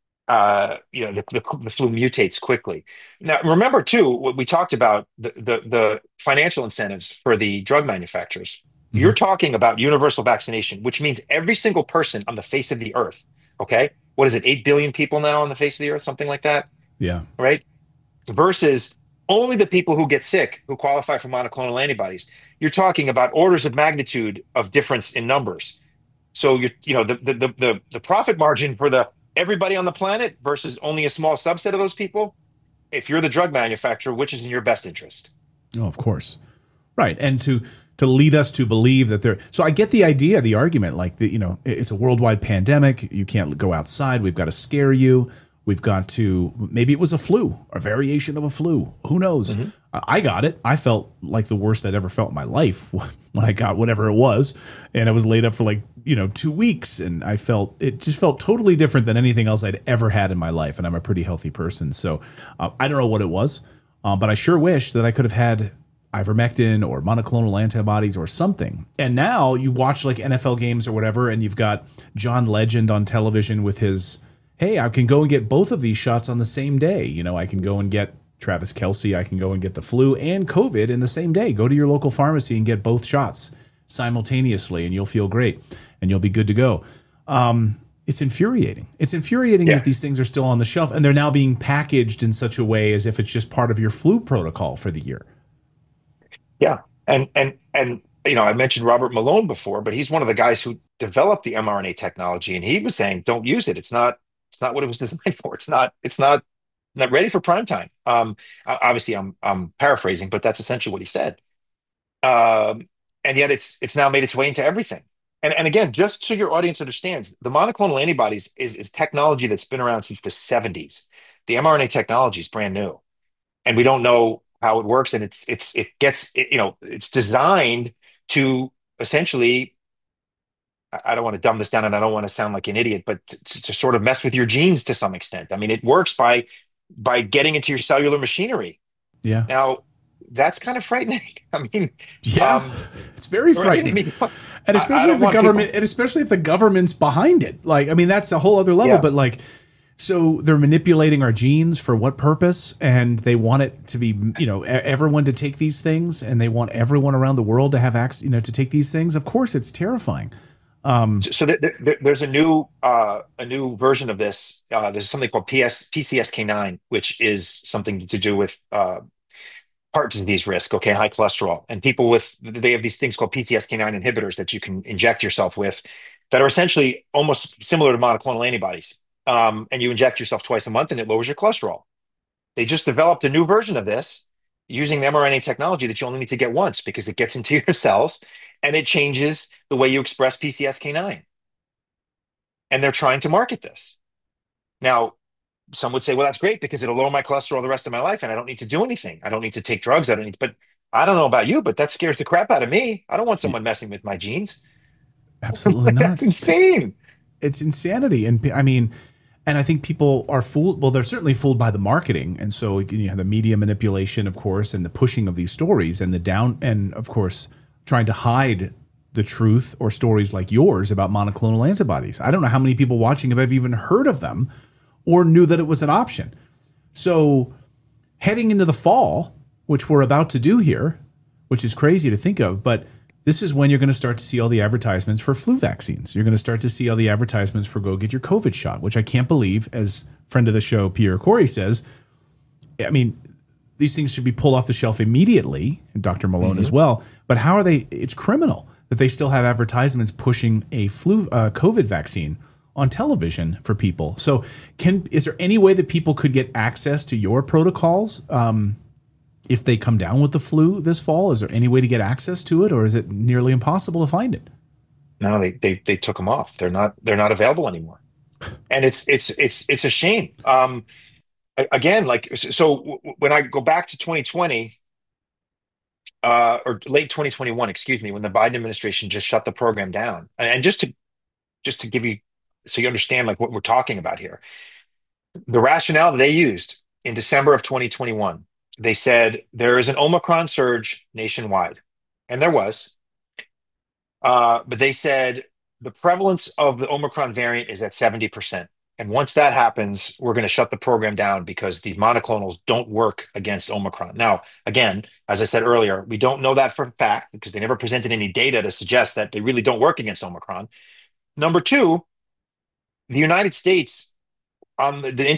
the flu mutates quickly. Now, remember too, what we talked about the financial incentives for the drug manufacturers. You're Hmm. talking about universal vaccination, which means every single person on the face of the earth. Okay, what is it? 8 billion people now on the face of the earth, something like that, Yeah. right? Versus only the people who get sick who qualify for monoclonal antibodies. You're talking about orders of magnitude of difference in numbers. So the profit margin for the everybody on the planet versus only a small subset of those people. If you're the drug manufacturer, which is in your best interest? Oh, of course. Right. And to lead us to believe that there, so I get the idea, the argument, like it's a worldwide pandemic. You can't go outside. We've got to scare you. We've got to, maybe it was a flu, a variation of a flu. Who knows? Hmm. I got it. I felt like the worst I'd ever felt in my life when I got whatever it was. And I was laid up for 2 weeks. And it just felt totally different than anything else I'd ever had in my life. And I'm a pretty healthy person. So I don't know what it was, but I sure wish that I could have had ivermectin or monoclonal antibodies or something. And now you watch like NFL games or whatever, and you've got John Legend on television with his, hey, I can go and get both of these shots on the same day. I can go and get Travis Kelce, I can go and get the flu and COVID in the same day. Go to your local pharmacy and get both shots simultaneously, and you'll feel great, and you'll be good to go. It's infuriating. It's infuriating Yeah, that these things are still on the shelf, and they're now being packaged in such a way as if it's just part of your flu protocol for the year. yeah, and I mentioned Robert Malone before, but he's one of the guys who developed the mRNA technology, and he was saying, "Don't use it. It's not what it was designed for. It's not ready for prime time." Obviously, I'm paraphrasing, but that's essentially what he said. And yet it's now made its way into everything. And again, just so your audience understands, the monoclonal antibodies is technology that's been around since the 70s. The mRNA technology is brand new, and we don't know how it works. And it's designed to essentially, I don't want to dumb this down, and I don't want to sound like an idiot, but to sort of mess with your genes to some extent. I mean, it works by getting into your cellular machinery. Yeah. Now, that's kind of frightening. I mean, Yeah, um, it's very right? I frightening. mean, And I especially if don't the want people. government, and especially if the government's behind it. Like, I mean, that's a whole other level. Yeah. But like, so they're manipulating our genes for what purpose? And they want it to be, everyone to take these things, and they want everyone around the world to have access, to take these things. Of course, it's terrifying. So there's a new version of this. There's something called PCSK9, which is something to do with heart disease risk, okay, high cholesterol. And people they have these things called PCSK9 inhibitors that you can inject yourself with that are essentially almost similar to monoclonal antibodies. And you inject yourself twice a month and it lowers your cholesterol. They just developed a new version of this using the mRNA technology that you only need to get once because it gets into your cells and it changes the way you express PCSK9. And they're trying to market this. Now, some would say, well, that's great because it'll lower my cholesterol the rest of my life and I don't need to do anything. I don't need to take drugs. I don't need to, but I don't know about you, but that scares the crap out of me. I don't want someone messing with my genes. Absolutely Like, not. that's insane. It's insanity. And I mean, and I think people are fooled. Well, they're certainly fooled by the marketing. And so you have the media manipulation, of course, and the pushing of these stories and and of course, trying to hide the truth or stories like yours about monoclonal antibodies. I don't know how many people watching have even heard of them or knew that it was an option. So heading into the fall, which we're about to do here, which is crazy to think of, but this is when you're going to start to see all the advertisements for flu vaccines. You're going to start to see all the advertisements for go get your COVID shot, which I can't believe, as friend of the show, Pierre Corey says. I mean, these things should be pulled off the shelf immediately, and Dr. Malone as well. But how are they? It's criminal that they still have advertisements pushing a COVID vaccine on television for people. So, is there any way that people could get access to your protocols if they come down with the flu this fall? Is there any way to get access to it, or is it nearly impossible to find it? No, they took them off. They're not available anymore. And it's a shame. Again, like when I go back to 2020 or late 2021, excuse me, when the Biden administration just shut the program down, and just to give you so you understand like what we're talking about here, the rationale that they used in December of 2021, they said there is an Omicron surge nationwide, and there was, but they said the prevalence of the Omicron variant is at 70%. And once that happens, we're going to shut the program down because these monoclonals don't work against Omicron. Now, again, as I said earlier, we don't know that for a fact because they never presented any data to suggest that they really don't work against Omicron. Number two, the United States on the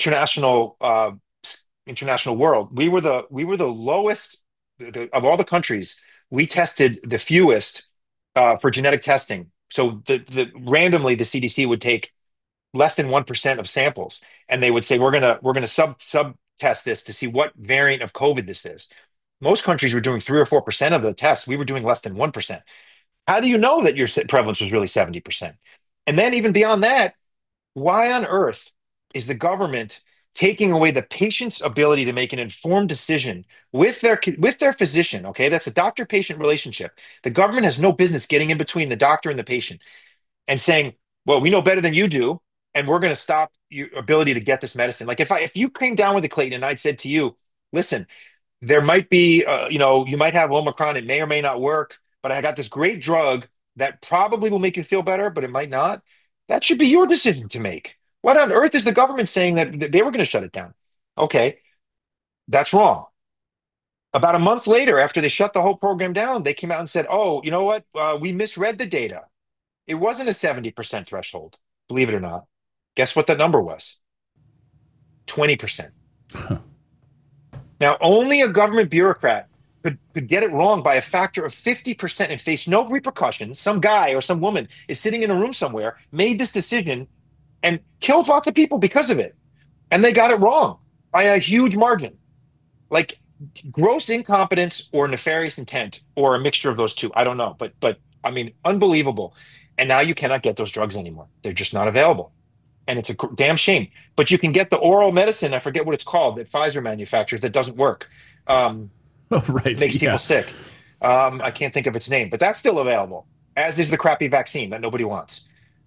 international world, we were the lowest of all the countries. We tested the fewest for genetic testing. So randomly the CDC would take less than 1% of samples, and they would say we're gonna sub test this to see what variant of COVID this is. Most countries were doing 3 or 4% of the tests. We were doing less than 1%. How do you know that your prevalence was really 70%? And then even beyond that, why on earth is the government taking away the patient's ability to make an informed decision with their physician? Okay, that's a doctor-patient relationship. The government has no business getting in between the doctor and the patient and saying, "Well, we know better than you do, and we're going to stop your ability to get this medicine." Like if you came down with it, Clayton, and I'd said to you, "Listen, there might be, you might have Omicron. It may or may not work, but I got this great drug that probably will make you feel better, but it might not." That should be your decision to make. What on earth is the government saying that they were going to shut it down? Okay, that's wrong. About a month later, after they shut the whole program down, they came out and said, "Oh, you know what? We misread the data. It wasn't a 70% threshold, believe it or not." Guess what the number was? 20%. Now, only a government bureaucrat could get it wrong by a factor of 50% and face no repercussions. Some guy or some woman is sitting in a room somewhere, made this decision, and killed lots of people because of it. And they got it wrong by a huge margin. Like gross incompetence or nefarious intent or a mixture of those two. I don't know. But I mean, unbelievable. And now you cannot get those drugs anymore. They're just not available. And it's a damn shame. But you can get the oral medicine, I forget what it's called, that Pfizer manufactures that doesn't work. Oh, right. Makes Yeah. people sick. I can't think of its name, but that's still available, as is the crappy vaccine that nobody wants.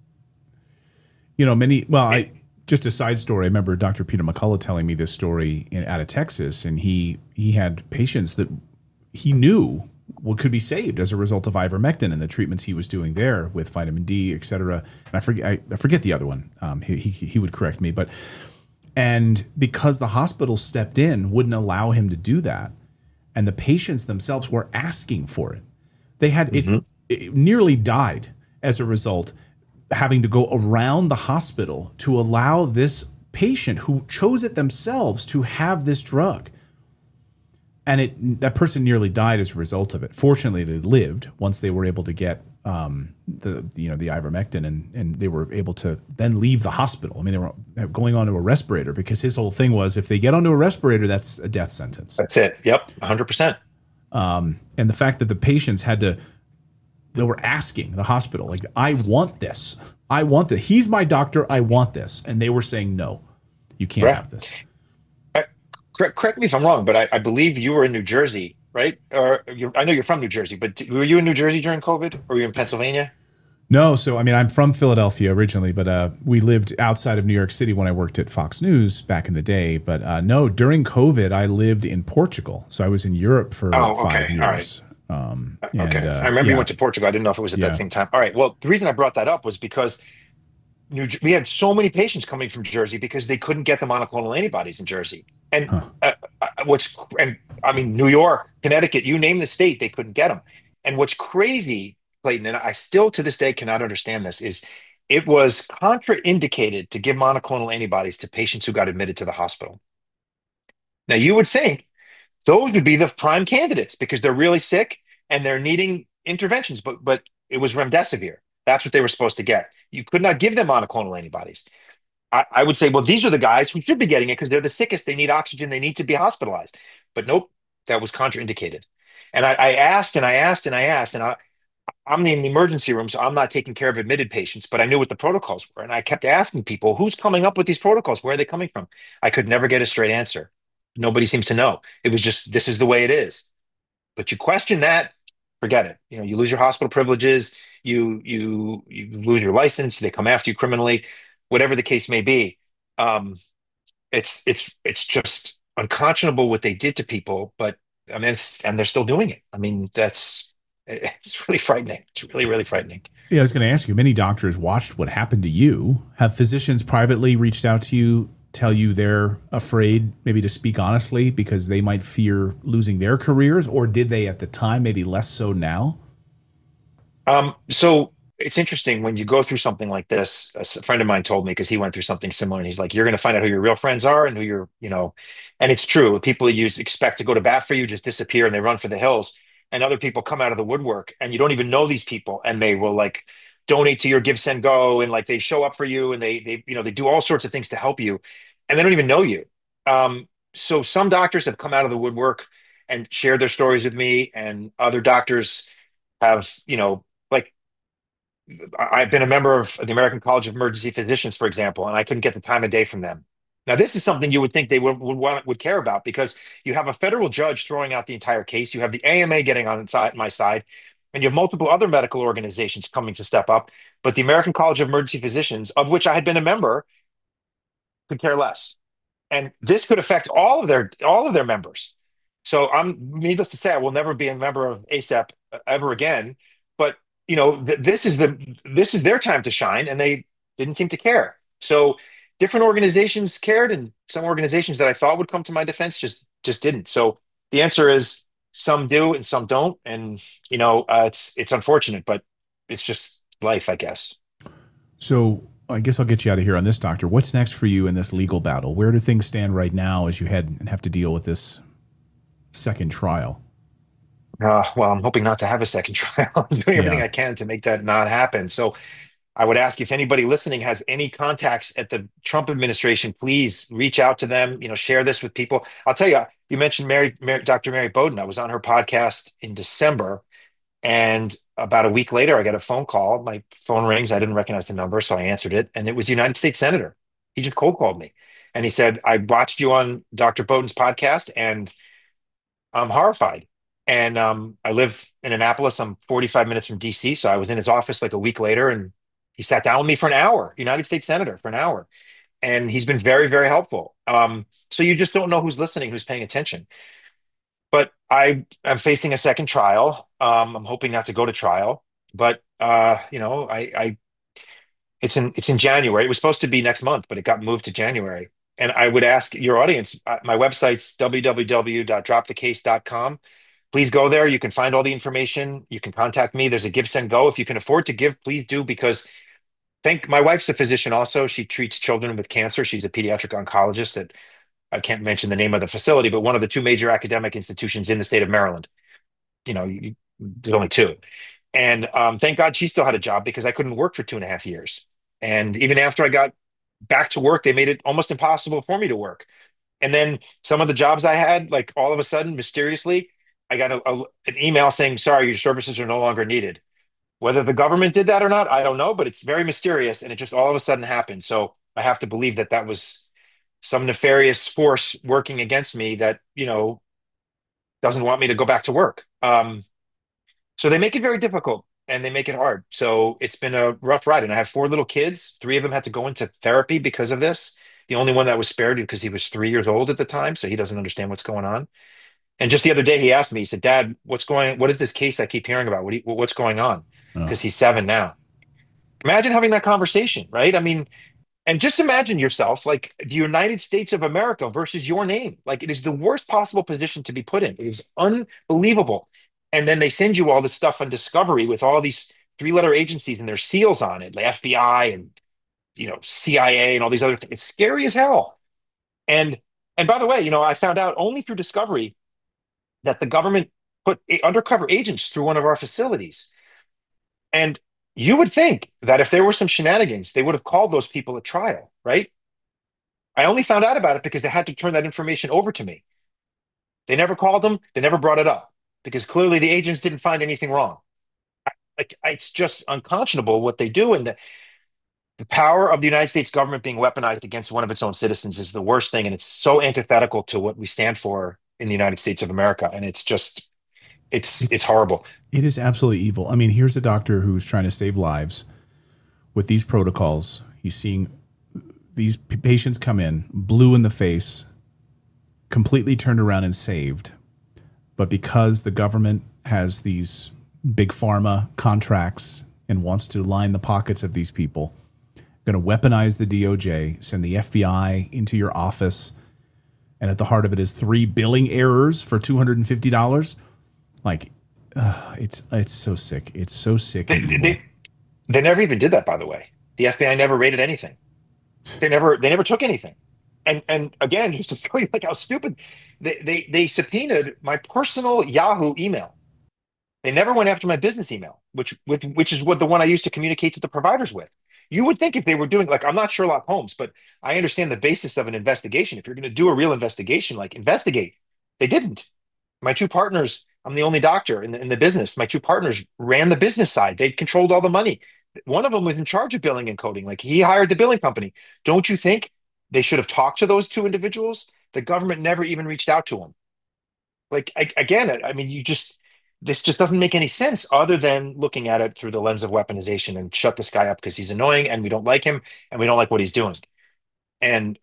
I just a side story. I remember Dr. Peter McCullough telling me this story out of Texas, and he had patients that he knew what could be saved as a result of ivermectin and the treatments he was doing there with vitamin D, et cetera. And I forget the other one. He would correct me, but and because the hospital stepped in, wouldn't allow him to do that, and the patients themselves were asking for it. They had Hmm. it nearly died as a result, having to go around the hospital to allow this patient who chose it themselves to have this drug. And that person nearly died as a result of it. Fortunately, they lived once they were able to get the ivermectin, and they were able to then leave the hospital. I mean, they were going onto a respirator because his whole thing was if they get onto a respirator, that's a death sentence. That's it. Yep, 100%. And the fact that the patients they were asking the hospital, like, I want this. I want this. He's my doctor. I want this. And they were saying, no, you can't have Correct. this. Correct me if I'm wrong, but I believe you were in New Jersey, right? Or I know you're from New Jersey, but were you in New Jersey during COVID, or were you in Pennsylvania? No, so I mean, I'm from Philadelphia originally, but we lived outside of New York City when I worked at Fox News back in the day. But no, during COVID, I lived in Portugal, so I was in Europe for Oh, five okay. All right. years. Okay. And I remember you yeah, went to Portugal. I didn't know if it was at that yeah, same time. All right. Well, the reason I brought that up was because we had so many patients coming from Jersey because they couldn't get the monoclonal antibodies in Jersey. And huh. and I mean, New York, Connecticut, you name the state, they couldn't get them. And what's crazy, Clayton, and I still to this day cannot understand this, is it was contraindicated to give monoclonal antibodies to patients who got admitted to the hospital. Now, you would think those would be the prime candidates because they're really sick and they're needing interventions, but it was remdesivir. That's what they were supposed to get. You could not give them monoclonal antibodies. I would say, well, these are the guys who should be getting it because they're the sickest. They need oxygen. They need to be hospitalized. But nope, that was contraindicated. And I asked and I asked and I asked, and I'm in the emergency room, so I'm not taking care of admitted patients, but I knew what the protocols were. And I kept asking people, who's coming up with these protocols? Where are they coming from? I could never get a straight answer. Nobody seems to know. It was just, this is the way it is. But you question that, forget it. You lose your hospital privileges, you lose your license, they come after you criminally, whatever the case may be. Um, it's just unconscionable what they did to people, but I mean, and they're still doing it. I mean, it's really frightening. It's really, really frightening. Yeah, I was going to ask you. Many doctors watched what happened to you. Have physicians privately reached out to you, tell you they're afraid, maybe to speak honestly, because they might fear losing their careers, or did they at the time? Maybe less so now. So it's interesting when you go through something like this. A friend of mine told me because he went through something similar, and he's like, "You're going to find out who your real friends are and who and it's true. People you expect to go to bat for you just disappear and they run for the hills, and other people come out of the woodwork, and you don't even know these people, and they will like donate to your Give Send Go, and like they show up for you, and they do all sorts of things to help you, and they don't even know you. So some doctors have come out of the woodwork and shared their stories with me, and other doctors have, like I've been a member of the American College of Emergency Physicians, for example, and I couldn't get the time of day from them. Now, this is something you would think they would care about because you have a federal judge throwing out the entire case. You have the AMA getting on my side, and you have multiple other medical organizations coming to step up. But the American College of Emergency Physicians, of which I had been a member, could care less. And this could affect all of their members. So I'm needless to say, I will never be a member of ASAP ever again. But this is their time to shine, and they didn't seem to care. So different organizations cared, and some organizations that I thought would come to my defense just didn't. So the answer is some do and some don't, and it's unfortunate, but it's just life, I guess. So I guess I'll get you out of here on this, doctor. What's next for you in this legal battle? Where do things stand right now as you head and have to deal with this second trial? Well, I'm hoping not to have a second trial. I'm doing everything Yeah. I can to make that not happen. So I would ask if anybody listening has any contacts at the Trump administration, please reach out to them. Share this with people. I'll tell you, you mentioned Dr. Mary Bowden. I was on her podcast in December, and about a week later, I got a phone call. My phone rings. I didn't recognize the number, so I answered it, and it was the United States Senator. He just cold called me, and he said, "I watched you on Dr. Bowden's podcast, and I'm horrified." And I live in Annapolis. I'm 45 minutes from DC. So I was in his office like a week later, and he sat down with me for an hour, United States Senator for an hour. And he's been very, very helpful. So you just don't know who's listening, who's paying attention. But I'm facing a second trial. I'm hoping not to go to trial, but it's in January. It was supposed to be next month, but it got moved to January. And I would ask your audience, my website's www.dropthecase.com. Please go there. You can find all the information. You can contact me. There's a Give, Send, Go. If you can afford to give, please do, because thank my wife's a physician also. She treats children with cancer. She's a pediatric oncologist at, I can't mention the name of the facility, but one of the two major academic institutions in the state of Maryland. There's only two. And thank God she still had a job because I couldn't work for 2.5 years. And even after I got back to work, they made it almost impossible for me to work. And then some of the jobs I had, like all of a sudden, mysteriously, I got an email saying, sorry, your services are no longer needed. Whether the government did that or not, I don't know, but it's very mysterious. And it just all of a sudden happened. So I have to believe that that was some nefarious force working against me that, doesn't want me to go back to work. So they make it very difficult and they make it hard. So it's been a rough ride. And I have four little kids. Three of them had to go into therapy because of this. The only one that was spared because he was 3 years old at the time, so he doesn't understand what's going on. And just the other day, he asked me, he said, Dad, what is this case I keep hearing about? What's going on? Oh, Because he's 7 now. Imagine having that conversation, right? I mean, and just imagine yourself like the United States of America versus your name. Like it is the worst possible position to be put in. It is unbelievable. And then they send you all this stuff on Discovery with all these three-letter agencies and their seals on it, the FBI and CIA and all these other things. It's scary as hell. And and by the way, I found out only through Discovery that the government put undercover agents through one of our facilities. And you would think that if there were some shenanigans, they would have called those people at trial, right? I only found out about it because they had to turn that information over to me. They never called them, they never brought it up because clearly the agents didn't find anything wrong. Like it's just unconscionable what they do, and the power of the United States government being weaponized against one of its own citizens is the worst thing, and it's so antithetical to what we stand for in the United States of America, and it's just it's it's horrible. it is absolutely evil. I mean, here's a doctor who's trying to save lives with these protocols. He's seeing these patients come in blue in the face, completely turned around and saved. But because the government has these big pharma contracts and wants to line the pockets of these people, going to weaponize the DOJ, send the FBI into your office, and at the heart of it is 3 billing errors for $250. Like, it's so sick. It's so sick and They, evil. they, they never even did that, by the way. The FBI never raided anything. They never took anything. And again, just to show you like how stupid they subpoenaed my personal Yahoo email. They never went after my business email, which is what the one I used to communicate to the providers with. You would think if they were doing like I'm not Sherlock Holmes, but I understand the basis of an investigation. If you're going to do a real investigation, like investigate. They didn't. My two partners, I'm the only doctor in the business. My two partners ran the business side. They controlled all the money. One of them was in charge of billing and coding. Like he hired the billing company. Don't you think they should have talked to those two individuals? The government never even reached out to them. Like again, I mean, this just doesn't make any sense other than looking at it through the lens of weaponization and shut this guy up because he's annoying and we don't like him and we don't like what he's doing. And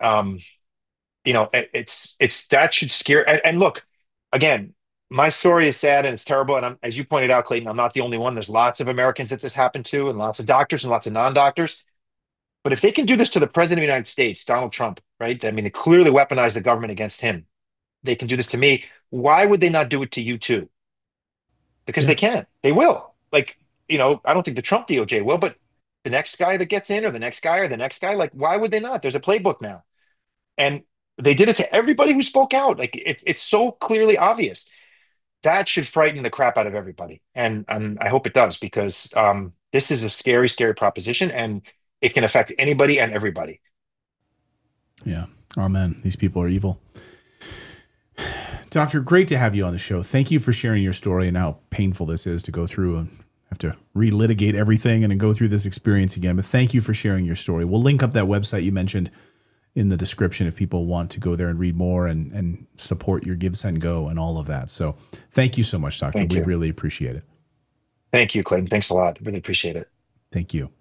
it's that should scare. And look, again, my story is sad and it's terrible. And as you pointed out, Clayton, I'm not the only one. There's lots of Americans that this happened to, and lots of doctors and lots of non-doctors. But if they can do this to the president of the United States, Donald Trump, right? I mean, they clearly weaponize the government against him. They can do this to me. Why would they not do it to you too? Because Yeah. they can. They will. Like, I don't think the Trump DOJ will, but the next guy that gets in, or the next guy, or the next guy, like, why would they not? There's a playbook now. And they did it to everybody who spoke out. Like, it's so clearly obvious. That should frighten the crap out of everybody. And I hope it does, because this is a scary, scary proposition, and it can affect anybody and everybody. Yeah. Oh, man. These people are evil. Doctor, great to have you on the show. Thank you for sharing your story and how painful this is to go through and have to relitigate everything and then go through this experience again. But thank you for sharing your story. We'll link up that website you mentioned in the description if people want to go there and read more and support your Give, Send, Go and all of that. So thank you so much, Doctor. Thank We you. really appreciate it. Thank you, Clayton. Thanks a lot. Really appreciate it. Thank you.